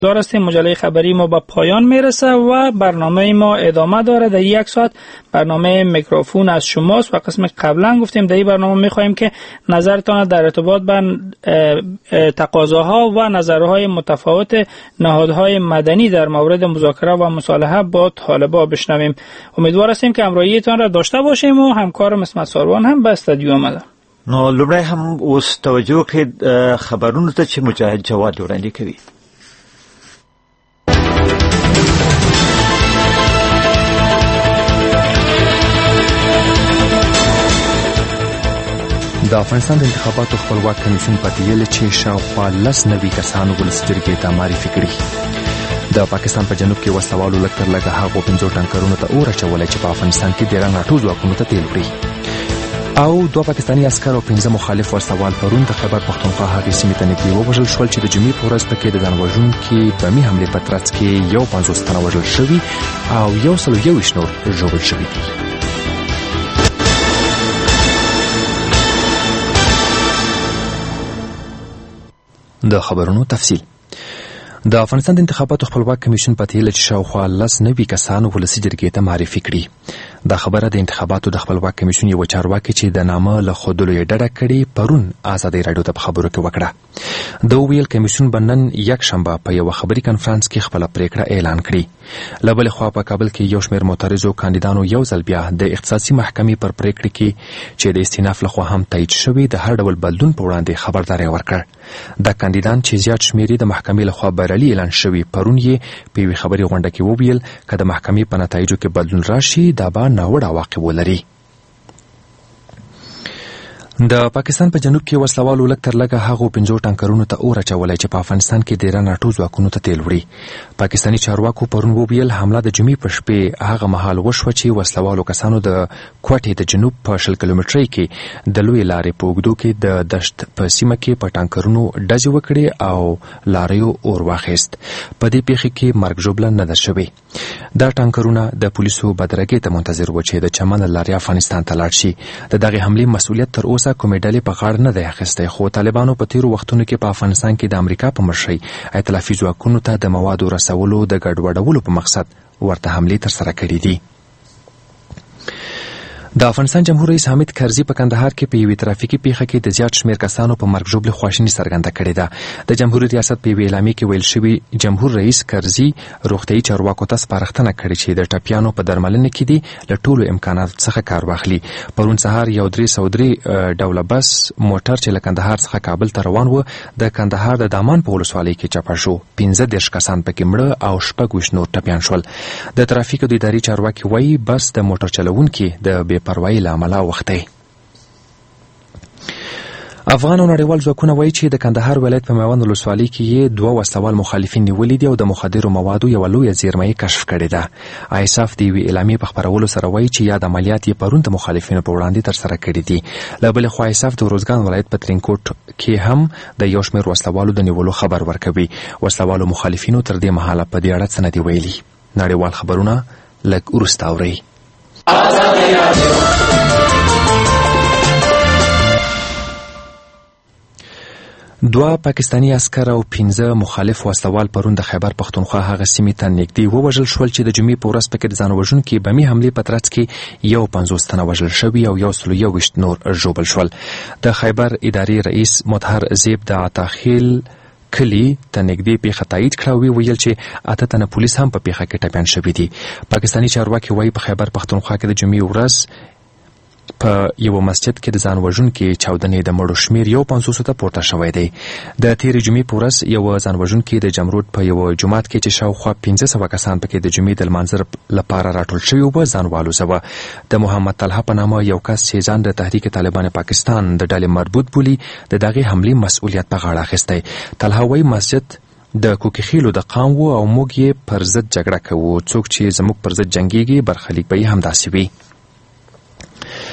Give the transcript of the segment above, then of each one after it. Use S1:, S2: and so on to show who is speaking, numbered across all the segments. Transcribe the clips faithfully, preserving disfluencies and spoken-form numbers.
S1: دار هستیم. مجله خبری ما به پایان میرسه و برنامه ما ادامه داره. در یک ساعت برنامه میکروفون از شماست و قسم قبلا گفتیم در این برنامه میخواهیم که نظرتان در ارتباط به تقاضاها و نظرهای متفاوت نهادهای مدنی در مورد مذاکره و مصالحه با طالبان بشنویم. امیدوار هستیم که همراهیتان را داشته باشیم و همکارم اسمت ساروان هم به استودیو آمده.
S2: نو لومړی هم اوس توجه کړئ خبرونو ته چې مجاهد جواد وړاندې کوي.
S3: د افغانستان د انتخاباتو خپلواک کمیسیون پاتېیل چې شاوخوا لس نوي کسانو ولسي جرګې ته معرفي کړي. د پاکستان په جنوب کې وسوالو لږ تر لږه هغو پنځو ټانکرونو ته اور اچولی چې په افغانستان کې ډېره ناټو ځواکونو ته تیل وړي. او دوه پاکستاني عسکر او پنځه مخالف وسوال پرون د خیبر پښتونخوا هغې سیمې ته نږدې ووژل شول چې د جمعې په ورځ پکې د ځان وژونکي بمي حملې په ترڅ کې یو پنځوس تنه وژل شوي او یو سل یو ویشت نور ژوبل شوي دي. د خبرونو تفصیل. د افغانستان د انتخاباتو خپلواک کمیسیون پاتېیل چې شاوخوا لس نوي کسانو ولسي جرګې ته معرفي کړي. دا خبره د انتخاباتو د خپلواک کمیسیون یو چارواکي چې د نامه له ښودلو یې ډډه کړې پرون ازادۍ راډیو ته په خبرو کې وکړه. د وویل کمیسیون به نن یک شنبه په یوه خبري کنفرانس کې خپله پریکړه اعلان کړي. له بلې خوا په کابل کې یو شمېر معترضو کاندیدانو یو ځل بیا د اختصاصي محکمې پر پریکړې کې چې د استیناف لخوا هم تایید شوې د هر ډول بدلون په وړاندې خبرداری ورکړ. دا کاندیدان چې زیات شمېر د محکمې لخوا بریالي اعلان شوي پرون یې په یوې خبري غونډه کې وویل که د محکمې په نتایجو کې بدلون راشي دا به ناوړه عواقب ولري. د پاکستان په جنوب کې وسلوالو لږ تر لږه هغو پنځو ټانکرونو ته اور اچولی چې په افغانستان کې ډېره ناټو ځواکونو ته تیل وړي. پاکستاني چارواکو پرون وویل حمله د جمعې په شپې هغه مهال وشوه چې وسلوالو کسانو د کوټې د جنوب په شل کیلومترۍ کې د لویې لارې په اوږدو کې د دشت په سیمه کې په ټانکرونو ډزې وکړې او لاریو اور واخیست. په دې پیښې کې مرګ ژوبله نه ده شوې. دا ټانکرونه د پولیسو بدرګۍ ته منتظر و چې د چمن له لارې افغانستان ته لاړ شي. د دغې حملې مسؤلیت تر اوسه کومې ډلې په غاړه نه دی اخیستی، خو طالبانو په تیرو وختونو کې په افغانستان کې د امریکا په مشرۍ ائتلافي ځواکونو ته د موادو رسولو د ګډوډولو په مقصد ورته حملې ترسره کړي دي. د افغانستان جمهور رئیس حامد کرزي په کندهار کې په یوې ترافیکي پیښه کې د زیات شمېر کسانو په مرګ ژوبلې خواشیني څرګنده کړې ده. د جمهوري ریاست په یوې اعلامیې کې ویل شوي جمهور رئیس کرزي روغتیایي چارواکو ته سپارښتنه کړې چې د ټپیانو په درملنه کې دي له ټولو امکاناتو څخه کار واخلي. پرون سهار یو درې سوه درې ډوله بس موټر چې له کندهار څخه کابل ته روان و د کندهار د دامان په ولسوالۍ کې چپه شو. پنځه دېرش کسان پکې مړه او شپږ ویشت نور ټپیان شول. د ترافیکو د ادارې چارواکي وایي بس د موټر چلوونکي د بې پروایي له امله وختی. افغان او نړیوال ځواکونه وایي چې د کندهار ولایت په میوند ولسوالۍ کې یې دوه وسلوال مخالفین نیولي دي او د مخدرو موادو یوه لویه زیرمه یې کشف کړې ده. ایساف د یوې اعلامیې په خپرولو سره وایي چې یاد عملیات یې پرون د مخالفینو په وړاندې ترسره کړي دي. له بلې خوا ایساف د روزګان ولایت په ترینکوټ کې هم د یو شمېر وسلوالو د نیولو خبر ورکوي. وسلوالو مخالفینو تر دې مهاله په دې اړه څه نه دي ویلي. نړیوال خبرونه لږ وروسته اورئ. دوه پاکستاني عسکر او پنځه مخالف وسلوال پرون د خیبر پښتونخوا هغه سیمې ته نږدې ووژل شول چې د جمعې په ورځ پکې د ځان وژونکي بمي حملې په ترڅ کې یو پنځوس تنه وژل شوي او یو سل یو ویشت نور ژوبل شول. د خیبر ادارې رئیس مطهر زیب د عطاخیل کلی ته نږدې پیښه تایید کړه او ویل چې اته تنه پولیس هم په پیښه کې ټپیان شوي دي. پاکستاني چارواکي وایي په خیبر پښتونخوا کې د جمعې ورځ په یو مسجد کې د ځان وژونکي چاودنې د مړو شمېر یو پنځوسو ته پورته شوی دی. د تېرې جمعې په ورځ یو ځان وژونکي د جمرود په یو جومات کې چې شاوخوا پنځه سوه کسان پکې د جمعې د لمانځه لپاره راټول شوي وو ځان والوزوه. د محمد طلحه په نامه یو کس چې ځان د تحریک طالبان پاکستان د ډلې مربوط بولي د دغې حملې مسؤلیت په غاړه اخیستی. طلحه وایي مسجد د کوکیخیلو د قام و او موږ یې پر ضد جګړه کوو. څوک چې زموږ پر ضد جنګیږي برخلیک به یې همداسې وي.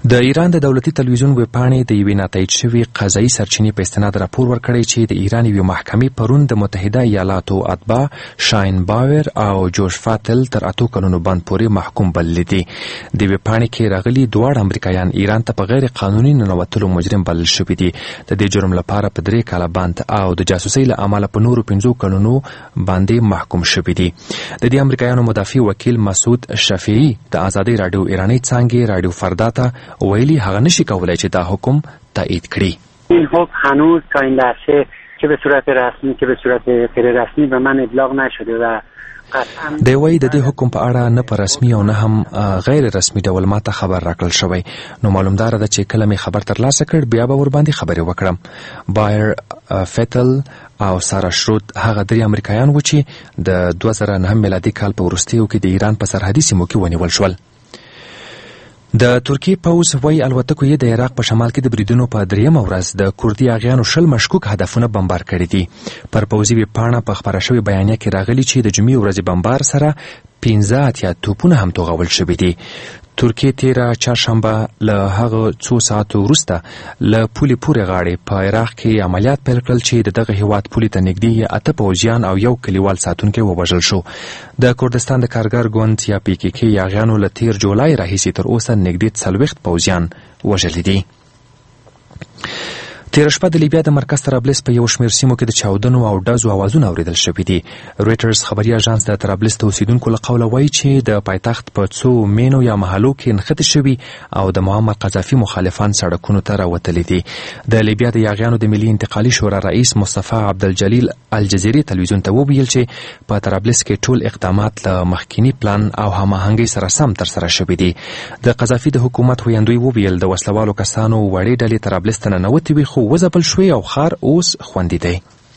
S3: د ایران د دولتي تلویزیون ویبپاڼې د یوې ناتایید شوې قضایي سرچینې په استناد راپور ورکړی چې د ایران یوې محکمې پرون د متحده ایالاتو اتباع شاین باور او جوش فاتل تر اتو کلونو بند پورې محکوم بللي دي. د ویبپاڼې کې راغلي دواړه امریکایان ایران ته په غیر قانوني ننوتلو مجرم بلل شوي دي. د دې جرم لپاره په درې کاله بند او د جاسوسۍ له امله په نورو پنځو کلونو باندې محکوم شوي دي. د دې امریکایانو مدافع وکیل مسعود شفیعي د آزادۍ راډیو ایراني څانګې راډیو فردا ته ویلي هغه نشي کولای چې دا حکم تایید کړي.
S4: این حکم هنوز تا این لحظه چه به صورت رسمی که به صورت غیر رسمی به من ابلاغ نشده و
S3: دی وایي د دې حکم په اړه نه په رسمي او نه هم غیر رسمي ډول ماته خبر راکړل شوی، نو معلومدار ده چې کله مې خبر ترلاسه کړ بیا به ورباندې خبرې وکړم. بایر فیتل او سارا شرود هغه درې امریکایان و چې د دوه زره نهم میلادي کال په وروستیو کې د ایران په سرحدي سیمو کې ونیول شول. د ترکیې پوځ وایي الوتکو یې د عراق په شمال کې د بریدونو په دریمه ورځ د کوردي اغیانو شل مشکوک هدفونه بمبار کړي دي. پر پوځي ویبپاڼه په خپره شوې بیانیه کې راغلي چې د جمعې ورځې بمبار سره پنځه اتیا توپونه هم توغول شوي دي. ترکیې تیره چهارشنبه له هغه څو ساعتو وروسته له پولې پورې غاړې په عراق کې عملیات پیل کړل چې د دغه هیواد پولې ته نږدې اته پوځیان او یو کلیوال ساتونکی ووژل شو. د کردستان د کارګر ګوند یا پی کې کې یاغیانو له تیر جولای راهیسې تر اوسه نږدې څلوېښت پوځیان وژلي دي. تیره شپه د لیبیا د مرکز طرابلس په یو شمېر سیمو کې د چاودنو او ډزو اوازونه اوریدل شوي دي. رویټرز خبري اژانس د طرابلس د اوسیدونکو له قوله وایي چې د پایتخت په څو مینو یا محلو کې نښتې شوي او د معمر قذافي مخالفان سړکونو ته راوتلي دي. د لیبیا د یاغیانو د ملي انتقالي شورا رئیس مصطفی عبدالجلیل الجزیري تلویزیون ته وویل چې په طرابلس کې ټول اقدامات له مخکینی پلان او هماهنګۍ سره سم ترسره شوي دي. د قذافي د حکومت ویاندوی وویل د وسلوالو کسانو وړې ډلې طرابلس ته ننوتې وي خو وځپل شوی او ښار اوس خوندي دی.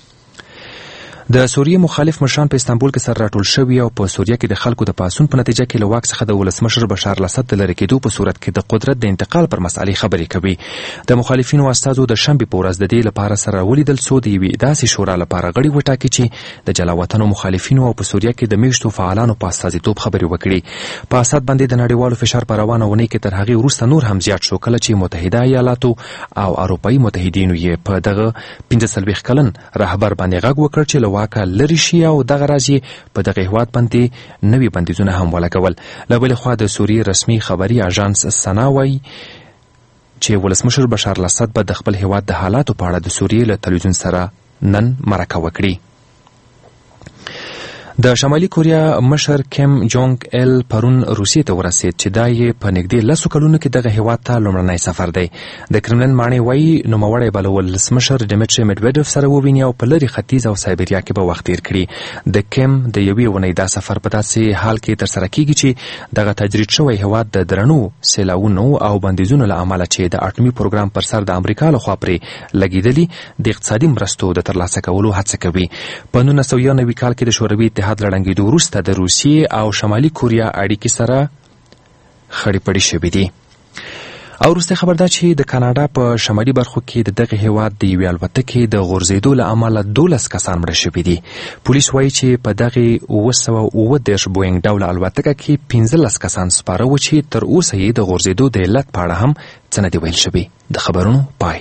S3: د سوریې مخالف مشران په استانبول کې سره راټول شوي او په سوریه کې د خلکو د پاڅون په نتیجه کې له واک څخه د ولسمشر بشار الاسد د لرې کېدو په صورت کې د قدرت د انتقال پر مسئلې خبرې کوي. د مخالفینو استازو د شنبې په ورځ د دې لپاره سره ولیدل څو د یوې داسې شورا لپاره غړي وټاکي چې د جلاوطنو مخالفینو او په سوریه کې د میشتو فعالانو په استازیتوب خبرې وکړي. په اسد باندې د نړیوالو فشار په روانه اونۍ کې تر هغې وروسته نور هم زیات شو کله چې متحده ایالاتو او اروپایي متحدینو یې په دغه پنځه څلوېښت کلن رهبر باندې غږ وکړ چې له واکه لرې شي او دغه راز یې په دغه هیواد باندې نوي بندیزونه هم ولګول. له بلې خوا د سوریې رسمي خبري اژانس سنا وایي چې ولسمشر بشار الاسد به د خپل هیواد د حالاتو په اړه د سوریې له تلویزیون سره نن مرکه وکړي. د شمالي کوریا مشر کیم جونګ ال پرون روسیې ته ورسید چې دا یې په نږدې لسو کلونو کې دغه هیواد ته لومړنی سفر دی. د کرملن ماڼۍ وایي نوموړی به له ولسمشر ډیمیټري میډویډوف سره وویني او په لرې ختیځ او سایبریا کې به وخت تیر کړي. د کیم د یوې اونۍ دا سفر په داسې حال کې ترسره کیږي چې دغه تجرید شوی هیواد د درنو سیلاوونو او بندیزونو له امله چې د اټومي پروګرام پر سر د امریکا لخوا پرې لګېدلي د اقتصادي مرستو د ترلاسه کولو هڅه کوي. په نولس سوه یو نوي کال کې د شوروي اتحاد لړنګېدو وروسته د روسیې او شمالي کوریا اړیکې سره خړې پړې شوې دي. او وروستی خبر دا چې د کاناډا په شمالي برخو کې د دغه هیواد د یوې الوتکې د غورځېدو له امله دولس کسان مړه شوي دي. پولیس وایي چې په دغې اوه سوه اووه دېرش بوینګ ډوله الوتکه کې پنځلس کسان سپاره و چې تر اوسه یې د غورځېدو د علت په اړه هم څه نه دي ویل شوي. د خبرونو پای.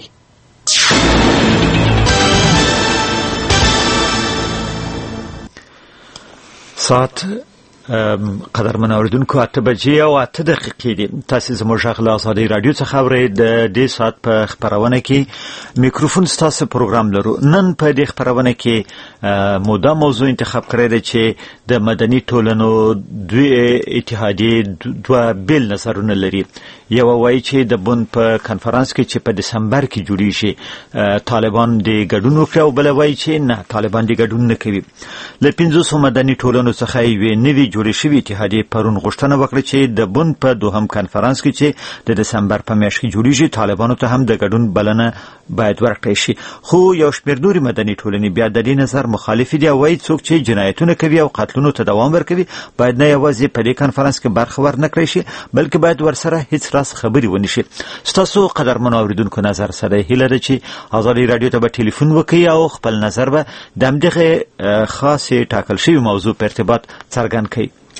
S2: ساعت قدرمن اوریدونکو اته بجې او اته دقیقې دي. تاسو زموږ غږ له آزادۍ راډیو څخه اورئ. د دې ساعت په خپرونه کې میکروفون ستاسو پروګرام لرو. نن په دې خپرونه کې مو دا موضوع انتخاب کړی دی چې د مدني ټولنو دوی اتحادیې دوه بیل نظرونه لري. یو وایي چې د بن په کنفرانس کې چې په دسمبر کې جوړیږي طالبان د ګډون وکړي او بل وایي چې نه طالبان د ګډون نه کوي. له پنځوسو مدني ټولنو څخه یوې نوې جوړې شوې اتحادیې پرون غوښتنه وکړه چې د بن په دوهم کنفرانس کې چې د دسمبر په میاشت کې جوړیږي طالبانو ته هم د ګډون بلنه باید ورکړی شي. خو یو شمېر نورې مدني ټولنې بیا د دې نظر مخالف دي او وایي څوک چې جنایتونه کوي او قتلونو ته دوام ورکوي باید نه یوازې په دې کنفرانس کې برخه ورنه کړی شي بلکې باید ورسره هیڅ راز خبرې ونی شي. ستاسو قدرمنو اوریدونکو نظر سره هیله ده چې ازادي رادیو ته به ټلیفون وکړئ او خپل نظر به د همدغه خاصې ټاکل شوي موضوع په ارتباط څرګند کړئ.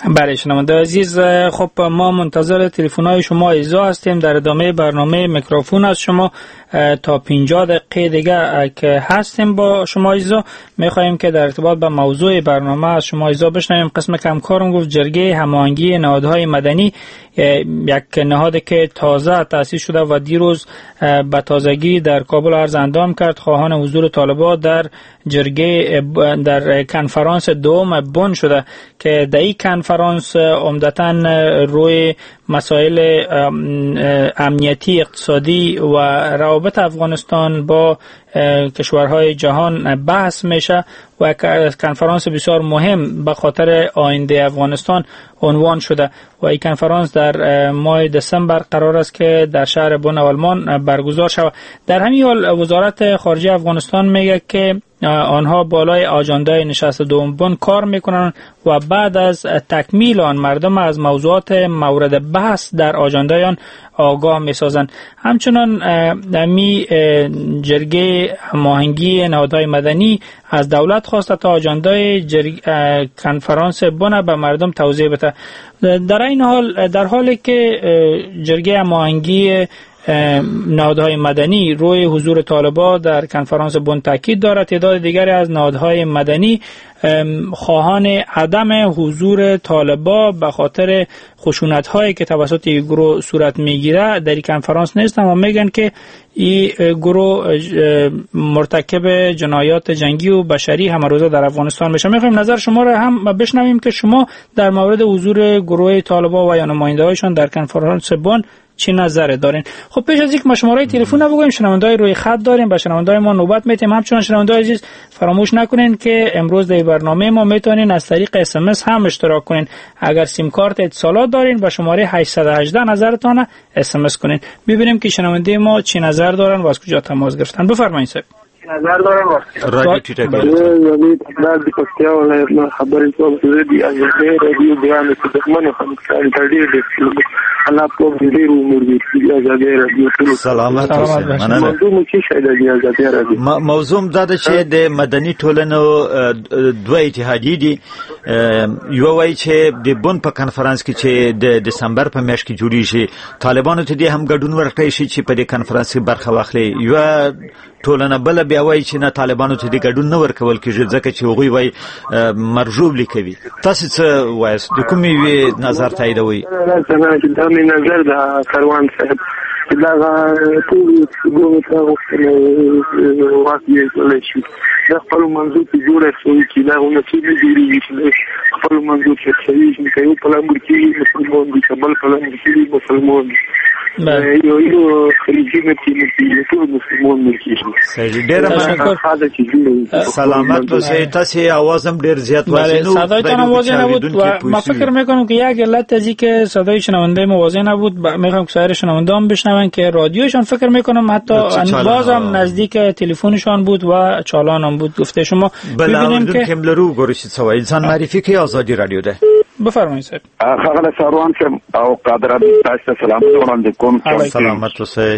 S1: بله شنونده عزیز، خب ما منتظر تلفن‌های شما ایزا هستیم. در ادامه برنامه میکروفون از شما تا پنجاه دقیقه دیگه که هستیم با شما ایزا، می‌خوایم که در ارتباط با موضوع برنامه از شما ایزا بشنویم. قسم کمکارم گفت جرگه هماهنگی نهادهای مدنی، یک نهادی که تازه تأسیس شده و دیروز به تازگی در کابل عرض اندام کرد، خواهان حضور طالبان در جرگه در کنفرانس دوم بن شده که در این کنفرانس عمدتاً روی مسائل امنیتی، اقتصادی و روابط افغانستان با کشورهای جهان بحث میشه و کنفرانس بسیار مهم به خاطر آینده افغانستان عنوان شده و این کنفرانس در ماه دسامبر قرار است که در شهر بن آلمان برگزار شود. در همین حال وزارت خارجه افغانستان میگه که آنها بالای آجندای نشست دوم بن کار میکنن و بعد از تکمیل آن مردم از موضوعات مورد بحث در آجندای آن آگاه میسازند. همچنان می جرگه هماهنگی نهادهای مدنی از دولت خواسته تا آجندای کنفرانس بن به مردم توضیح بده. در این حال در حالی که جرگه هماهنگی نهادهای مدنی روی حضور طالبان در کنفرانس بن تاکید دارد، تعداد دیگری از نهادهای مدنی خواهان عدم حضور طالبان به خاطر خشونت‌هایی که توسط این گروه صورت میگیره در این کنفرانس نیستند و میگن که این گروه مرتکب جنایات جنگی و بشری همه روزه در افغانستان میشه. میخوایم نظر شما را هم بشنویم که شما در مورد حضور گروه طالبان و یا نماینده‌هایشان در کنفرانس بن چی نظر دارین؟ خب پیش از اینکه ما شماره تلفن بگویم، شنونده‌های روی خط داریم، به شنونده‌های ما نوبت میتیم. همچنان شنونده‌های عزیز فراموش نکنین که امروز در برنامه ما میتونین از طریق اس ام اس هم اشتراک کنین. اگر سیم کارت اتصالات دارین به شماره هشت یک هشت نظرتون اس ام اس کنین. ببینیم که شنونده ما چی نظر دارن و از کجا تماس گرفتن. بفرمایید صاحب.
S4: نظر دارم
S2: رادیو ټیټه
S5: یعنی د پکتیا ولایت خبرې کوم چې دی از رادیو بیان کې د منو هم کار کړی دی الله په دې عمر دې آزادي رادیو
S2: سلامت اوسه. مننه.
S5: موضوع کې شاید دی آزادي رادیو
S2: موضوع دا ده چې د مدني ټولنو دوه اتحادیې دي. یو وایي چې د بن په کنفرانس کې چې د دسمبر په میاشت کې جوړیږي طالبانو ته دې هم ګډون ورکړي شي چې په دې کنفرانس کې برخه واخلي. یو ټولنه بل بیا وایي چې نه طالبانو ته دې ګډون نه ورکول کېږي ځکه چې هغوی وایي مرجوب لیکوي. تاسو څه وایاست؟ د کومې نظر تاییدوئ؟
S5: دا مې نظر د کاروان صاحب دا ټول ګومه تاسو واقعي کولای شي دا خپل منځو کې جوړه شوې چې دا ونه چې دی خپل منځو کې چې یو په لامر کې مسلمان دي بل په لامر کې مسلمان دي یو یو خلیجی مې ټول مسلمان دي.
S2: ډېر مننه. سلامت اوسئ. تاسو आवाज هم ډېر زیات واسه.
S1: صدایتان آواز نبود و ما فکر میکنم که یک علت از این که صدای شنونده ما واضح نبود، میخوام که سایر شنونده هم بشنون که رادیوشان فکر میکنم حتی بازم نزدیک تلفنشان بود و چالان هم بود. گفته شما
S2: ببینیم که کملرو گورشید سوای انسان معرفی که آزادی رادیو ده.
S1: بفرمایید صاحب.
S6: خغل ساروان سے او قادر تاسو سلام علیکم.
S2: سلامت اوسئ.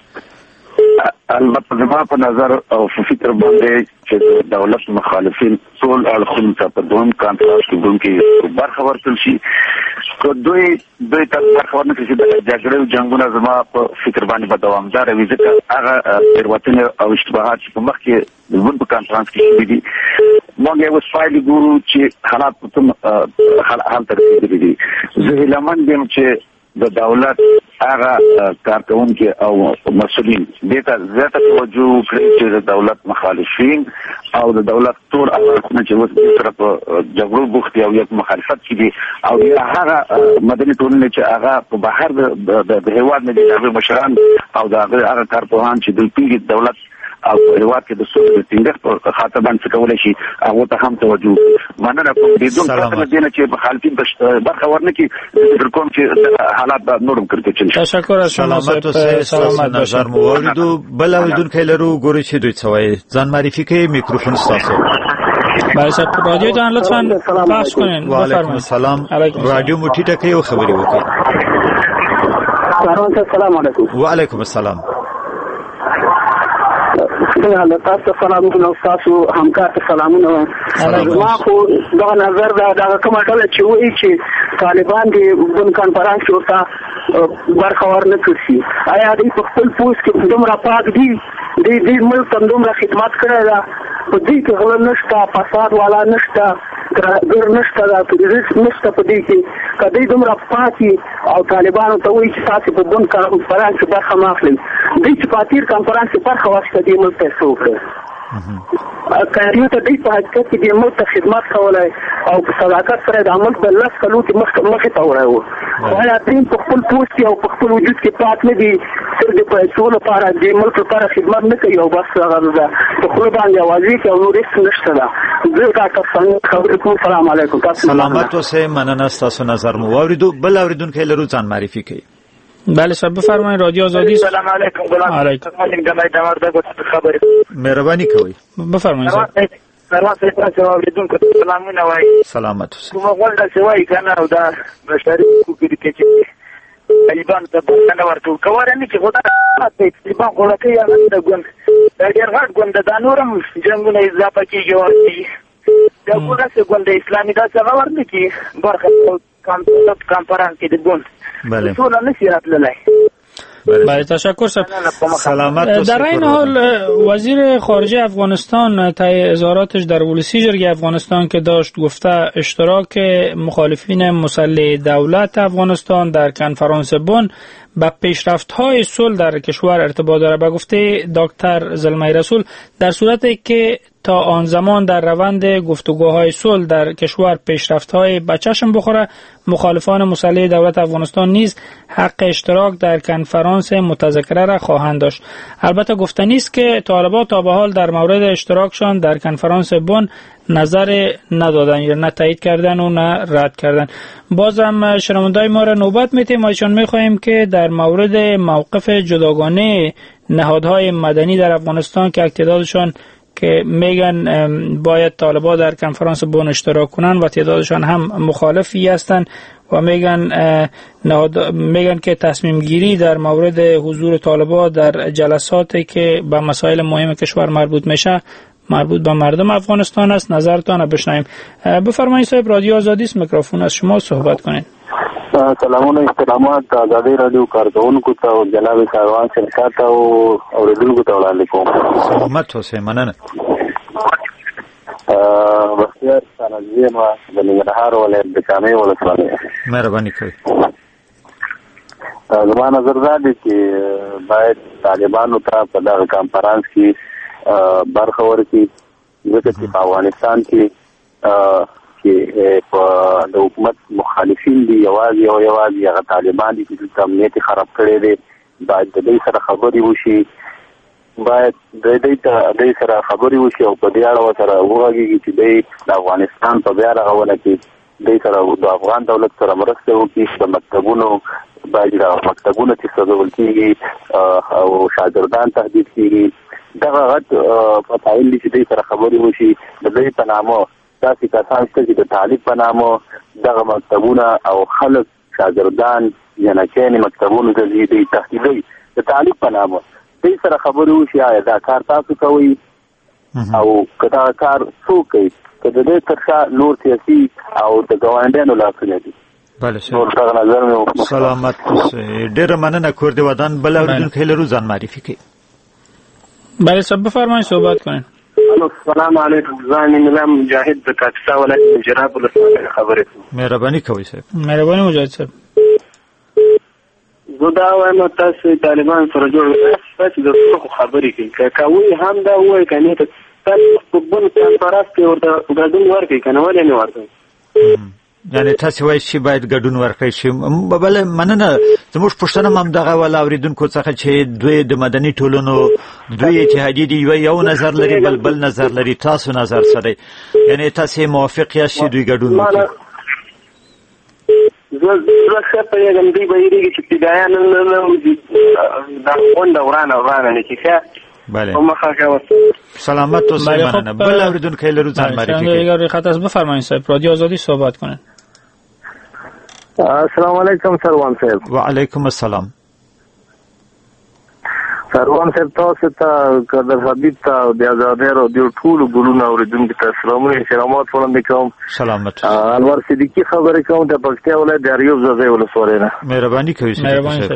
S6: البته زما په نظر او فکر باندې چې دولت مخالفین ټول اړخونه په دوم کانفرنس کې دوم کې برخه ورکړل شي. کو دوی دوی تاسو برخه ورنکړي چې د جګړې او جنگونو زما په فکر باندې په دوامدار وي ځکه هغه تیروتنې او اشتباهات چې په مخ کې د دوم په کانفرنس کې دي موږ یو فایل ګورو چې حالات په کوم حال ته رسیدلي دي. زه لمن دیم چې د دولت هغه کارکونکي او مسؤلین دې ته زیاته توجه وکړي چې د دولت مخالفین او د دولت ټول اړخونه چې اوس د طرف جګړو بوخت او یک مخالفت کړي او هغه مدني ټولنه چې هغه په بهر د هیواد نه دي مشران او د هغه کارپوهان چې د پیګ دولت او هیواد کې د سولې د ټینګښت په خاطر باندې کولای شي هغه ته هم توجه مننه کوم. د دوه کارونه دي چې مخالفین برخه ورنکي تر کوم چې حالات به نورم کړي.
S1: تشکر از شما.
S2: سلامت اوسئ. سلامت نظر موردو بل اوریدونکو لرو ګوري چې دوی څوای ځان معرفي کوي. میکروفون ستاسو.
S1: بله صاحب رادیو ته لطفا پاس کنین.
S2: وعلیکم السلام. رادیو مو ټیټه کوي او خبري وکړي.
S5: السلام علیکم.
S2: وعلیکم السلام.
S5: څنګه تاسو سلامونه او تاسو همکار ته سلامونه. ما خو دا نظر دا دا کومه ډله چې وایي چې طالبان دې بن کانفرنس ورته برخه ورنه کړي، آیا دې په خپل پوس کې دومره پاک دي دې دې ملک ته دومره خدمت کړی ده، په دې کې غل نشته، فساد والا نشته، ګر نشته، دا تروریست نشته په دې کې. کدی دومره پاکي او طالبانو ته وایي چې تاسو په بن کانفرنس برخه ماخلئ، دې چې په تیر کانفرنس برخه واخیسته دې ملک ته څه وکړي؟ کاریو ته دې په حقیقت کې دې ملک ته خدمت کولای او په صداقت سره د عمل په لاس کلو کې مخ مخې ته وړای وو. آیا دې په خپل پوسټ او په خپل وجود کې پات نه دي صرف د پیسو لپاره دې ملک لپاره خدمت نه کوي او بس هغه ده په خپل باندې اوازې کې او نور هیڅ نشته ده. زه تاسو څنګه خبرې کوم؟ سلام علیکم.
S2: سلامت اوسئ. مننه تاسو نظر مو واوریدو. بل اوریدونکو لرو ځان معرفي کړئ.
S1: بله صاحب بفرمایید. رادیو آزادی.
S5: سلام علیکم.
S1: علیکم.
S2: مهرباني کوئ.
S1: بفرمایید.
S5: سلام تاسو اوریدونکو سلامونه وایي.
S2: سلامت اوسئ.
S5: کومه غونډه چې وایي کنه او دا بشري حقوق دي چې طالبان ته بلنه ورکوي کواره نه چې خدای ته طالبان خلک یې نه د ګوند دا ډېر غټ ګوند دا نورم جنگونه اضافه کیږي ورته دا ګوند چې ګوند اسلامي دا څنګه ورته کی برخه کانفرنس کې د ګوند
S2: بله
S5: ټول نه شي راتللی.
S1: بله تشکر صاحب.
S2: سلامت.
S1: در این حال وزیر خارجه افغانستان طی اظهاراتش در ولسی جرگه افغانستان که داشت گفته اشتراک مخالفین مسلح دولت افغانستان در کنفرانس بن به پیشرفت‌های صلح در کشور ارتباط دارد. به گفته دکتر زلمه رسول در صورتی که تا آن زمان در روند گفتگوهای صلح در کشور پیشرفت‌های به چشم بخوره، مخالفان مسلح دولت افغانستان نیز حق اشتراک در کنفرانس متذکره را خواهند داشت. البته گفتنی است که طالبان تا به حال در مورد اشتراکشان در کنفرانس بن نظر ندادن یا نه تایید کردن و نه رد کردن. بازم شنوندای ما را نوبت میتیم ایشان میخواهیم که در مورد موقف جداگانه نهادهای مدنی در افغانستان که تعدادشان که میگن باید طالبان در کنفرانس بن اشتراک کنن و تعدادشان هم مخالفی هستند و میگن نهاد میگن که تصمیم گیری در مورد حضور طالبان در جلساتی که به مسائل مهم کشور مربوط میشه مربوط به مردم افغانستان است. نظرتان بشنویم. بفرمایید صاحب. رادیو آزادی است. میکروفون از شما، صحبت کنید.
S6: سلامونه استلامات آزادی رادیو کارکونکو ته او جناب سروان شرکت او اوریدونکو ته وړاندې کوم.
S2: سلامت اوسئ. مننه.
S6: بختیار سانځي ما د ننګرهار ولایت د کامې ولسوالۍ.
S2: مهرباني کوئ.
S6: زما نظر دا دی چې باید طالبانو ته په دغه کانفرنس کې برخه ورکړي، ځکه چې په افغانستان کې چې په د حکومت مخالفین دي یوازې او یوازې هغه طالبان دي چې د امنیت خراب کړی دی. باید د دې سره خبرې وشي، باید د دې د سره خبرې وشي او په دې اړه سره وغږیږي چې د افغانستان په بیا رغونه کې د سره د افغان دولت سره مرسته وکړي. د مکتبونو باید د مکتبونو چې سوځول کېږي او شاګردان تهدید کېږي، دغه غټ فتایل چې د سره خبرې وشي. د دې په نامه داسې کسان شته چې د طالب په نامه دغه مکتبونه او خلک شاګردان جنکیانې مکتبونو ته ځي، دوی تهدیدوي د طالب په نامه. دې سره خبرې وشي آیا دا کار تاسو کوئ او که دا کار څوک کوي؟ که د دې تر شا نور سیاسي او د ګاونډیانو لاسونه دي.
S2: بله سلامت اوسئ. ډېره مننه. کور دې ودان. بل اورېدونکی لرو، ځان معرفي کړئ.
S1: بله صاحب بفرمایئ، صحبت کنید.
S5: السلام علیکم. زه نیم مجاهد د کاپیسا ولایت جراب ولسوالۍ خبرې کوم.
S2: مهرباني کوئ صاحب.
S1: مهرباني مجاهد صاحب.
S5: زه دا وایم تاسو طالبان سره جوړ تاسو د څه خبرې کوي که کوي هم دا وایي کنه تاسو په بل کنفرانس کې ورته ګډون ورکړي کنه ولې نه ورکړي؟
S2: یعنی تاسو وایي چې باید ګډون ورکړي شي. بل مننه. زموږ پښتنه هم دغه ول اوریدونکو څخه چې دوی د مدني ټولنو دوی اتحادیې دی یو نظر لري، بل بل نظر لري. تاسو نظر سره یعنی تاسو موافق یاست دوی ګډون وکړي؟
S5: زه زه څه په یوه دی بهیږي چې پیدایان نه نه دا غونډه ورانه ورانه نه کیږي.
S2: بله.
S5: او مخه
S2: سلامت اوسئ. مننه. بل اوریدونکی لرو، ځان معرفي کړئ.
S1: خط از بفرمایید صاحب. رادیو آزادی صحبت کنید.
S5: السلام علیکم سروان صاحب.
S2: و علیکم السلام.
S5: کاروان صاحب تاسو ته قدر حبیب ته د آزادۍ راډیو ټولو ګلونه اورېدونکو ته سلامونه احترامات وړاندې کوم.
S2: سلامت.
S5: انور صدیقي خبرې کوم د پکتیا ولایت د اریوب زوزې ولسوالۍ نه.
S2: مهرباني کوئ صاحب.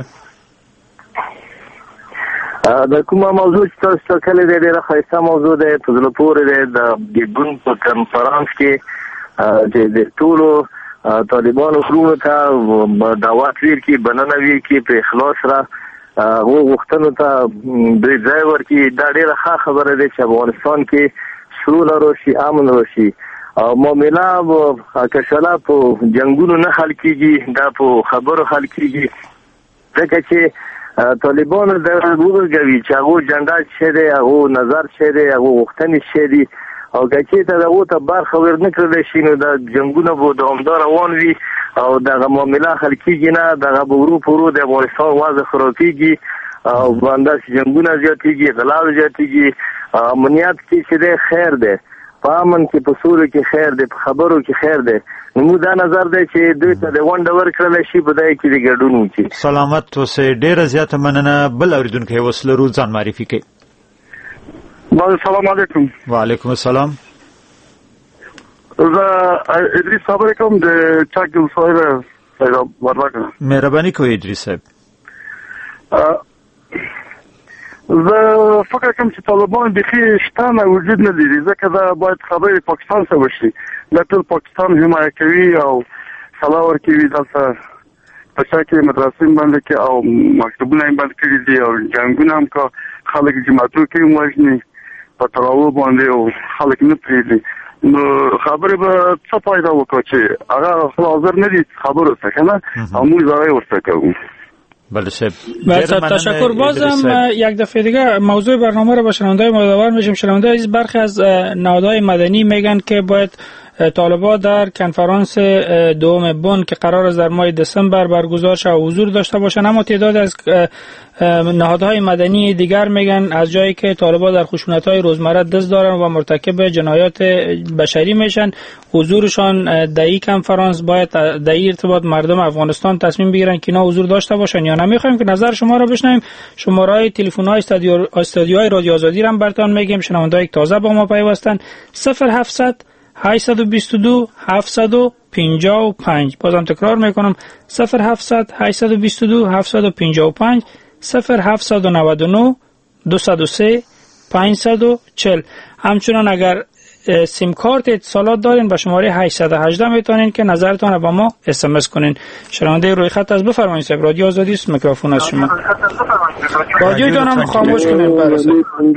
S5: د کومه موضوع چې تاسو ټاکلې ده ډېره ښایسته موضوع ده، په زړه پورې ده. د ګډون په کنفرانس کې چې د ټولو طالبانو وروڼو ته دعوت ورکړي، بلنه ورکړي، په اخلاص سره هغو غوښتنو ته دوی ځای ورکړي. دا ډېره ښه خبره ده چې افغانستان کې سوله راشي، امن راشي. او معامله کشله په جنګونو نه حل کېږي، دا په خبرو حل کېږي. ځکه چې طالبانو د وګړي چې هغه جنډا څه دی، هغه نظر څه دی، هغه غوښتنې څه دي، او چې ته دغه ته برخه ورنکړل شي نو د جنگونو به دوامدار روان وي او دغه معامله حل کېږي نه. دغه به ورو په ورو د افغانستان وضع خرابېږي او باندې جنگونه زیاتېږي، غلا زیاتېږي. امنیت کې چې دی خیر دی، په امن کې په سولې کې خیر دی، په خبرو کې خیر دی. نو دا نظر دی چې دوی ته د ونډه ورکړل شي، په دای کې د ګډون وکړي.
S2: سلامت اوسئ. ډېره زیاته مننه. بل اورېدونکی اوس لرو، ځان معرفي کړئ.
S5: السلام علیکم.
S2: وعلیکم السلام.
S5: زه ادریس خبرې کوم د چاګل صاحب پیغام ورکړم.
S2: مهرباني کوئ ادریس صاحب.
S5: زه فکر کوم چې طالبان بخي شته نه وجود نه لري، ځکه دا باید خبرې پاکستان سره وشي. دا ټول پاکستان حمایه کوي او سلا ورکوي دلته په چا کې مدرسې باندې کې او مکتبونه یې بند کړي دي او جنګونه هم که خلک جماعتو کې هم وژني په تراو باندې او خلک نه پرېږدي. نو خبرې به څه فایده وکړو چې هغه خپل حاضر نه دي خبرو څخه نه او موږ ځای ورته کوو.
S2: بله صاحب.
S1: تشکر. بازم یک دفعه دیگه موضوع برنامه رو با شنونده‌های مدور میشیم. شنونده عزیز، برخی از نهادهای مدنی میگن که باید طالبان در کنفرانس دوم بن که قرار است در ماه دسامبر برگزار شود حضور داشته باشند، اما تعداد از نهادهای مدنی دیگر میگن از جایی که طالبان در خشونت‌های روزمره دست دارن و مرتکب جنایات بشری میشن، حضورشان در این کنفرانس باید در این ارتباط مردم افغانستان تصمیم بگیرن که اینا حضور داشته باشن یا نه. میخوایم که نظر شما رو بشنویم. شماره‌های تلفن‌های استودیو استودیوهای رادیو آزادی رو هم براتون میگیم. شنونده‌های تازه با ما پیوستن. صفر هفتصد هشتصد و بیست و دو هفتصد و پنجاه و پنج. بازم تکرار میکنم صفر هفتصد هشتصد و بیست و دو هفتصد و پنجاه و پنج، صفر هفتصد و نود و نه دویست و سه پانصد و چهل. همچنان اگر سیم کارت اتصالات دارین به شماره هشتصد و هجده میتونین که نظرتون رو با ما اس ام اس کنین. شنونده روی خط از بفرمایید صاحب. رادیو آزادی است، میکروفون از شما. رادیوتون هم خاموش کنین. برسه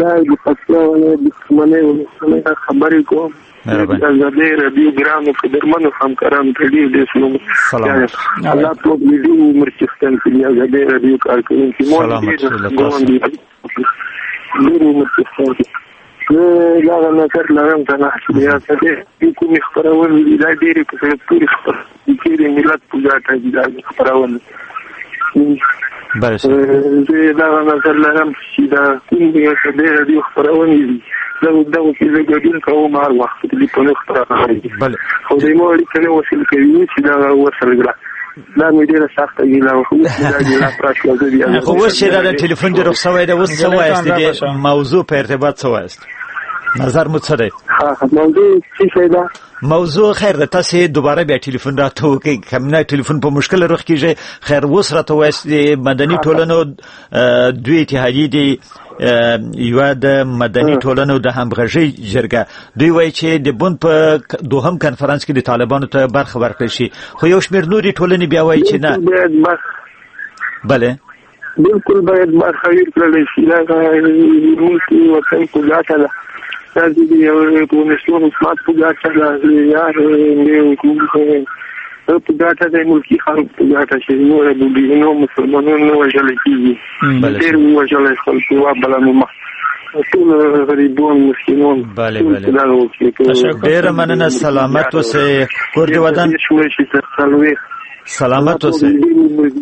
S5: خبرې کوم آزادۍ رادیو ګرامو قدرمنو همکارانو ته ډېر ډېر سلام. الله ټول دې عمر چې ستاسو کړي آزادۍ رادیو کارکوونکي مو ډېر ګوندې ډېر عمر چې ستاسو دا نه کار لرم ته نه چې یا څه کوم خبرونه دا ډېر په ټول خبرې کې ملت په ګټه دي دا خبرونه.
S2: بله
S5: زه دا نه کار لرم چې دا کوم دې رادیو خبرونه زه دغه چې زه ګډون کوم هر وخت دې په نوښت راغلی.
S2: بله
S5: خو دې مو اړیکه وسیل کوي چې دا ورسره ګرا دا مې ډېره سخته ګیله خو دا لا پراشه دی.
S2: خو اوس چې دا ټلیفون دې رخصوي دا اوس څه وایست دې موضوع په ارتباط څه وایست؟ نظر مو څه دی؟
S5: ها موضوع څه ده؟
S2: موضوع خیر ده. تاسو دوباره بیا ټلیفون راته وکړئ. کمنه ټلیفون په مشکل رخ کیږي. خیر اوس راته وایست مدني ټولنو دوی اتحادیې دي، یو د مدني ټولنو د همغږي جرګه، دوی وایي چې د بن په دوهم کنفرانس کې د طالبانو ته برخه ورکړل شي، خو یو شمېر نورې ټولنې بیا وایي چې نه. بله
S5: بالکل باید برخه ورکړل شي. دا موږ وطن په ګټه ده، دا د یو کمونیستي حکومت په ګټه ده، یار دې حکومت په ګټه د ملکي خلکو په ګټه چې نور د بېګناه مسلمانانو نه وژل کېږي. ډېر وژل خلک هېواد بلنو ټول غریبان مسکینان.
S2: بله بله ډېره مننه. سلامت اوسئ. کور دې ودان سلامت اوسئ.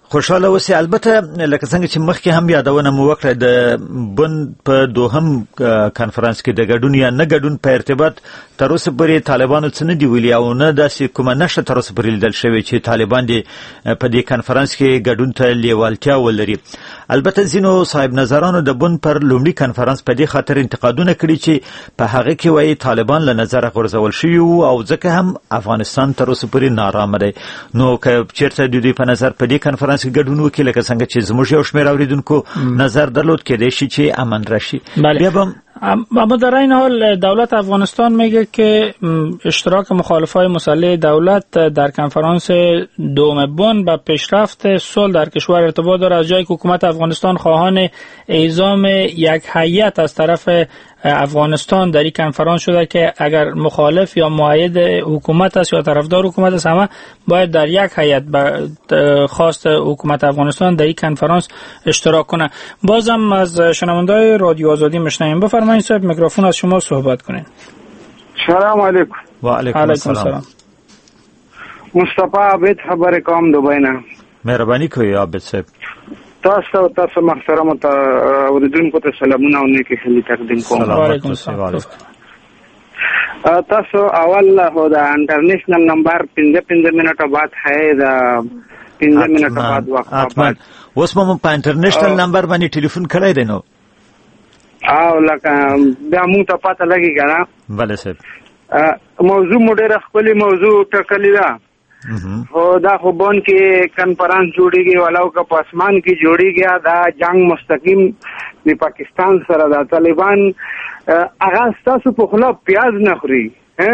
S2: خوشاله اوسئ. البته لکه څنګه چې مخکې هم یادونه مو وکړه د بن په دوهم کانفرنس کې د ګډون یا نه ګډون په ارتباط تر اوسه پورې طالبانو څه نه دی ویلي او نه داسې کومه نښه تر اوسه پورې لیدل شوې چې طالبان دې په دې کانفرنس کې ګډون ته لیوالتیا ولري. البته ځینو صاحب نظرانو د بن پر لومړي کانفرنس په دې خاطر انتقادونه کړي چې په هغه کې وایي طالبان له نظره غورځول شوي وو او ځکه هم افغانستان تر اوسه پورې نارامه دی. نو که چېرته د دوی په نظر په دې کانفرنس کې ګډون وکړي لکه څنګه چې زموږ یو شمېر اورېدونکو نظر درلود کېدای شي چې امن راشي. بیا به
S1: اما در این حال دولت افغانستان میگه که اشتراک مخالفای مسلح دولت در کنفرانس دوم بن به پیشرفت صلح در کشور ارتباط داره، از جایی که حکومت افغانستان خواهان اعزام یک هیئت از طرف افغانستان در این کنفرانس شده که اگر مخالف یا مؤید حکومت است یا طرفدار حکومت است همه باید در یک هیئت به خواست حکومت افغانستان در این کنفرانس اشتراک کنه. بازم از شنونده‌های رادیو آزادی میشنویم. بفرمایید صاحب، میکروفون از شما صحبت کنین.
S7: سلام علیکم.
S2: و علیکم السلام.
S7: مصطفی عبید خبر کام دبی نه.
S2: مهربانی کوي عبید صاحب.
S7: تاسو تاسو محترم ته اوریدونکو ته سلامونه او نیکی هیلې تقدیم کوم.
S1: وعلیکم السلام.
S7: تاسو اول هو دا انټرنیشنل نمبر پنځه پنځه منټه بعد ہے دا پنځه منټه بعد وخت بعد
S2: اوس مو په انټرنیشنل نمبر باندې ټلیفون کړی دی نو
S7: او لکه دا مو ته پته لګی کنه.
S2: بله صاحب.
S7: موضوع مو ډېر خپل موضوع ټکلی ده. خو دا خو بون کې کنفرانس جوړیږي ولو که په اسمان کې جوړیږي دا جنگ مستقیم د پاکستان سره د طالبان هغه تاسو په خلاف پیاز نه خوري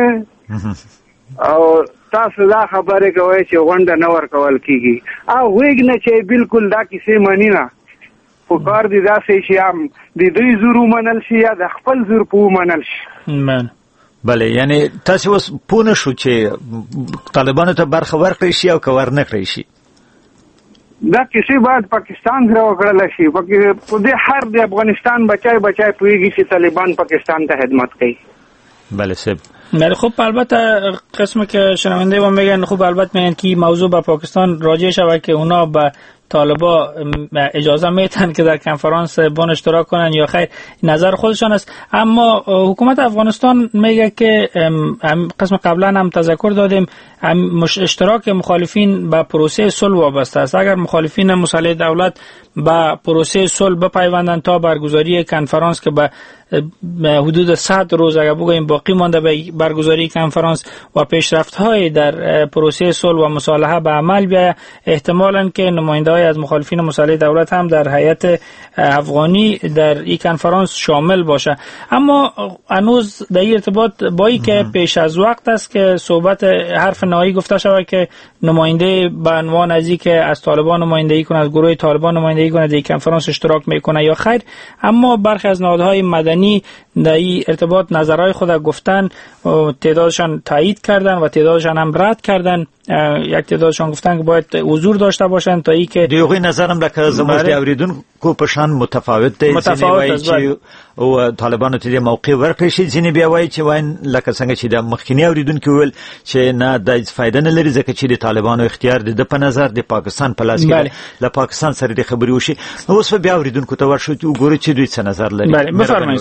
S7: او تاسو دا خبره کوي چې غونډه نه ورکول کیږي او ویګ نه چې بالکل دا کیسه مانی نه په کار دي دا شي هم د دوی زورو منل شي یا د خپل زور په منل شي.
S1: من
S2: بله یعنی تاسو اوس پونه شو چې طالبانو ته برخه ورکړی شي او که ورنه کړی شي
S7: دا کسی باید پاکستان سره وکړل شي. په دې هر د افغانستان بچای بچای پوهیږي چې طالبان پاکستان ته خدمت کوي.
S2: بله صاحب.
S1: بله خب البته قسمی که شنونده ما میگن خب البته میگن که موضوع با پاکستان راجع شود که اونا با طالبا اجازه میتن که در کنفرانس بن اشتراک کنن یا خیر نظر خودشان است. اما حکومت افغانستان میگه که قسم قبلا هم تذکر دادیم اشتراک مخالفین به پروسه صلح وابسته است. اگر مخالفین مسلح دولت به پروسه صلح بپیوندن تا برگزاری کنفرانس که به حدود صد روز اگر بگوییم باقی مانده به برگزاری کنفرانس و پیشرفت‌های در پروسه صلح و مصالحه به عمل بیاید، احتمالاً که نماینده‌های از مخالفین مسلح دولت هم در هیئت افغانی در این کنفرانس شامل باشه. اما هنوز در این ارتباط با این که پیش از وقت است که صحبت حرف نهایی گفته شود که نماینده به عنوان از این که از طالبان نمایندگی کنه، از گروه طالبان نمایندگی کنه در این کنفرانس اشتراک میکنه یا خیر. اما برخی از نهادهای مدنی در این ارتباط نظرهای خود گفتن، تعدادشان تایید کردن و تعدادشان هم رد کردن. یک تعدادشان گفتن که باید حضور داشته باشن تا ای که
S2: دیوغی نظرم لکه زموږ د اوریدونکو په شان متفاوت دی. ځینې وایي چې او طالبانو ته د موقع ورکړی شي، ځینې بیا وایي چې وایي لکه څنګه چې د مخکینی اوریدونکو ویل چې نه د فایده نه لري ځکه چې د طالبانو اختیار د په نظر د پاکستان په لاس کې له پاکستان سره د خبرې وشي. اوس بیا اوریدونکو ته ورشو چې وګوري چې دوی څه نظر لري.
S1: بله بفرمایئ.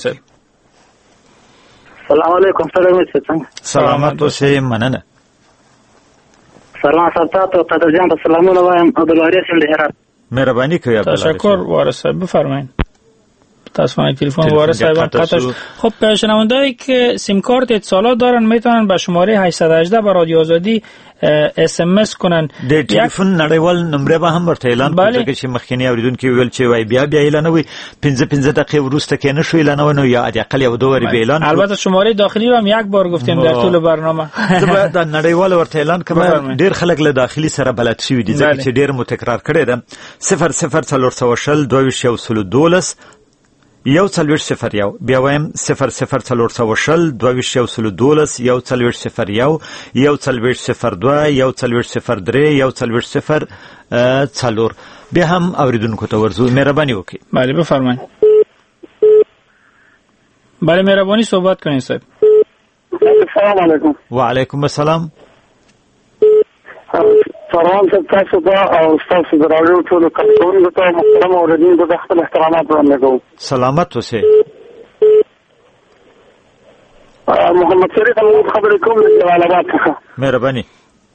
S8: سلام علیکم. سلام
S2: سلامت اوسئ. مننه.
S8: سلام سلامت قدر جان په سلامونه وایم. عبدالوارث یم د هرات.
S2: مهرباني کوي عبدالوارث.
S1: تشکر وارث صاحب بفرمایید. تاسو تلفن وارث صاحب قطع شد. خب شنوندهایی که سیم کارت اتصالات دارن میتونن به شماره هشت یک هشت به رادیو آزادی اس ام اس کنن.
S2: د ټلیفون نړیوال نمبر به هم ورته اعلان کړي چې مخکینی اوریدونکو ویل چې وای بیا بیا اعلان وي پنځه پنځه دقیقې وروسته کې نشو اعلان ونه یا اقل یو دوه به اعلان.
S1: البته شماره داخلی رو هم یک بار گفتیم در طول برنامه.
S2: زه د نړیوال ورته اعلان کوم. ډیر خلک له داخلي سره بلد شوی دي ځکه چې ډیر مو تکرار کړی ده. صفر صفر څلور سوه شل دوه ویشت یو سل دولس یو څلوېښت صفر یو. بیا وایم صفر صفر څلور سوه شل دوه ویشت یو سل دولس یو څلوېښت صفر یو یو څلوېښت صفر دوه یو څلوېښت صفر درې یو څلوېښت صفر څلور. بیا هم اوریدونکو ته ورځو. مهرباني وکړئ.
S1: بله بفرمایئ. بله مهربانی صحبت کنید صاحب.
S8: سلام علیکم.
S2: و علیکم السلام.
S5: سلام تاسو ته او تاسو د راډیو ټول کارکونکو ته محترم اوریدونکو ته خپل احترامات وړاندې کوم.
S2: سلامت اوسئ.
S5: محمد شریف محمود خبرې کوم د جلال آباد څخه.
S2: مهرباني.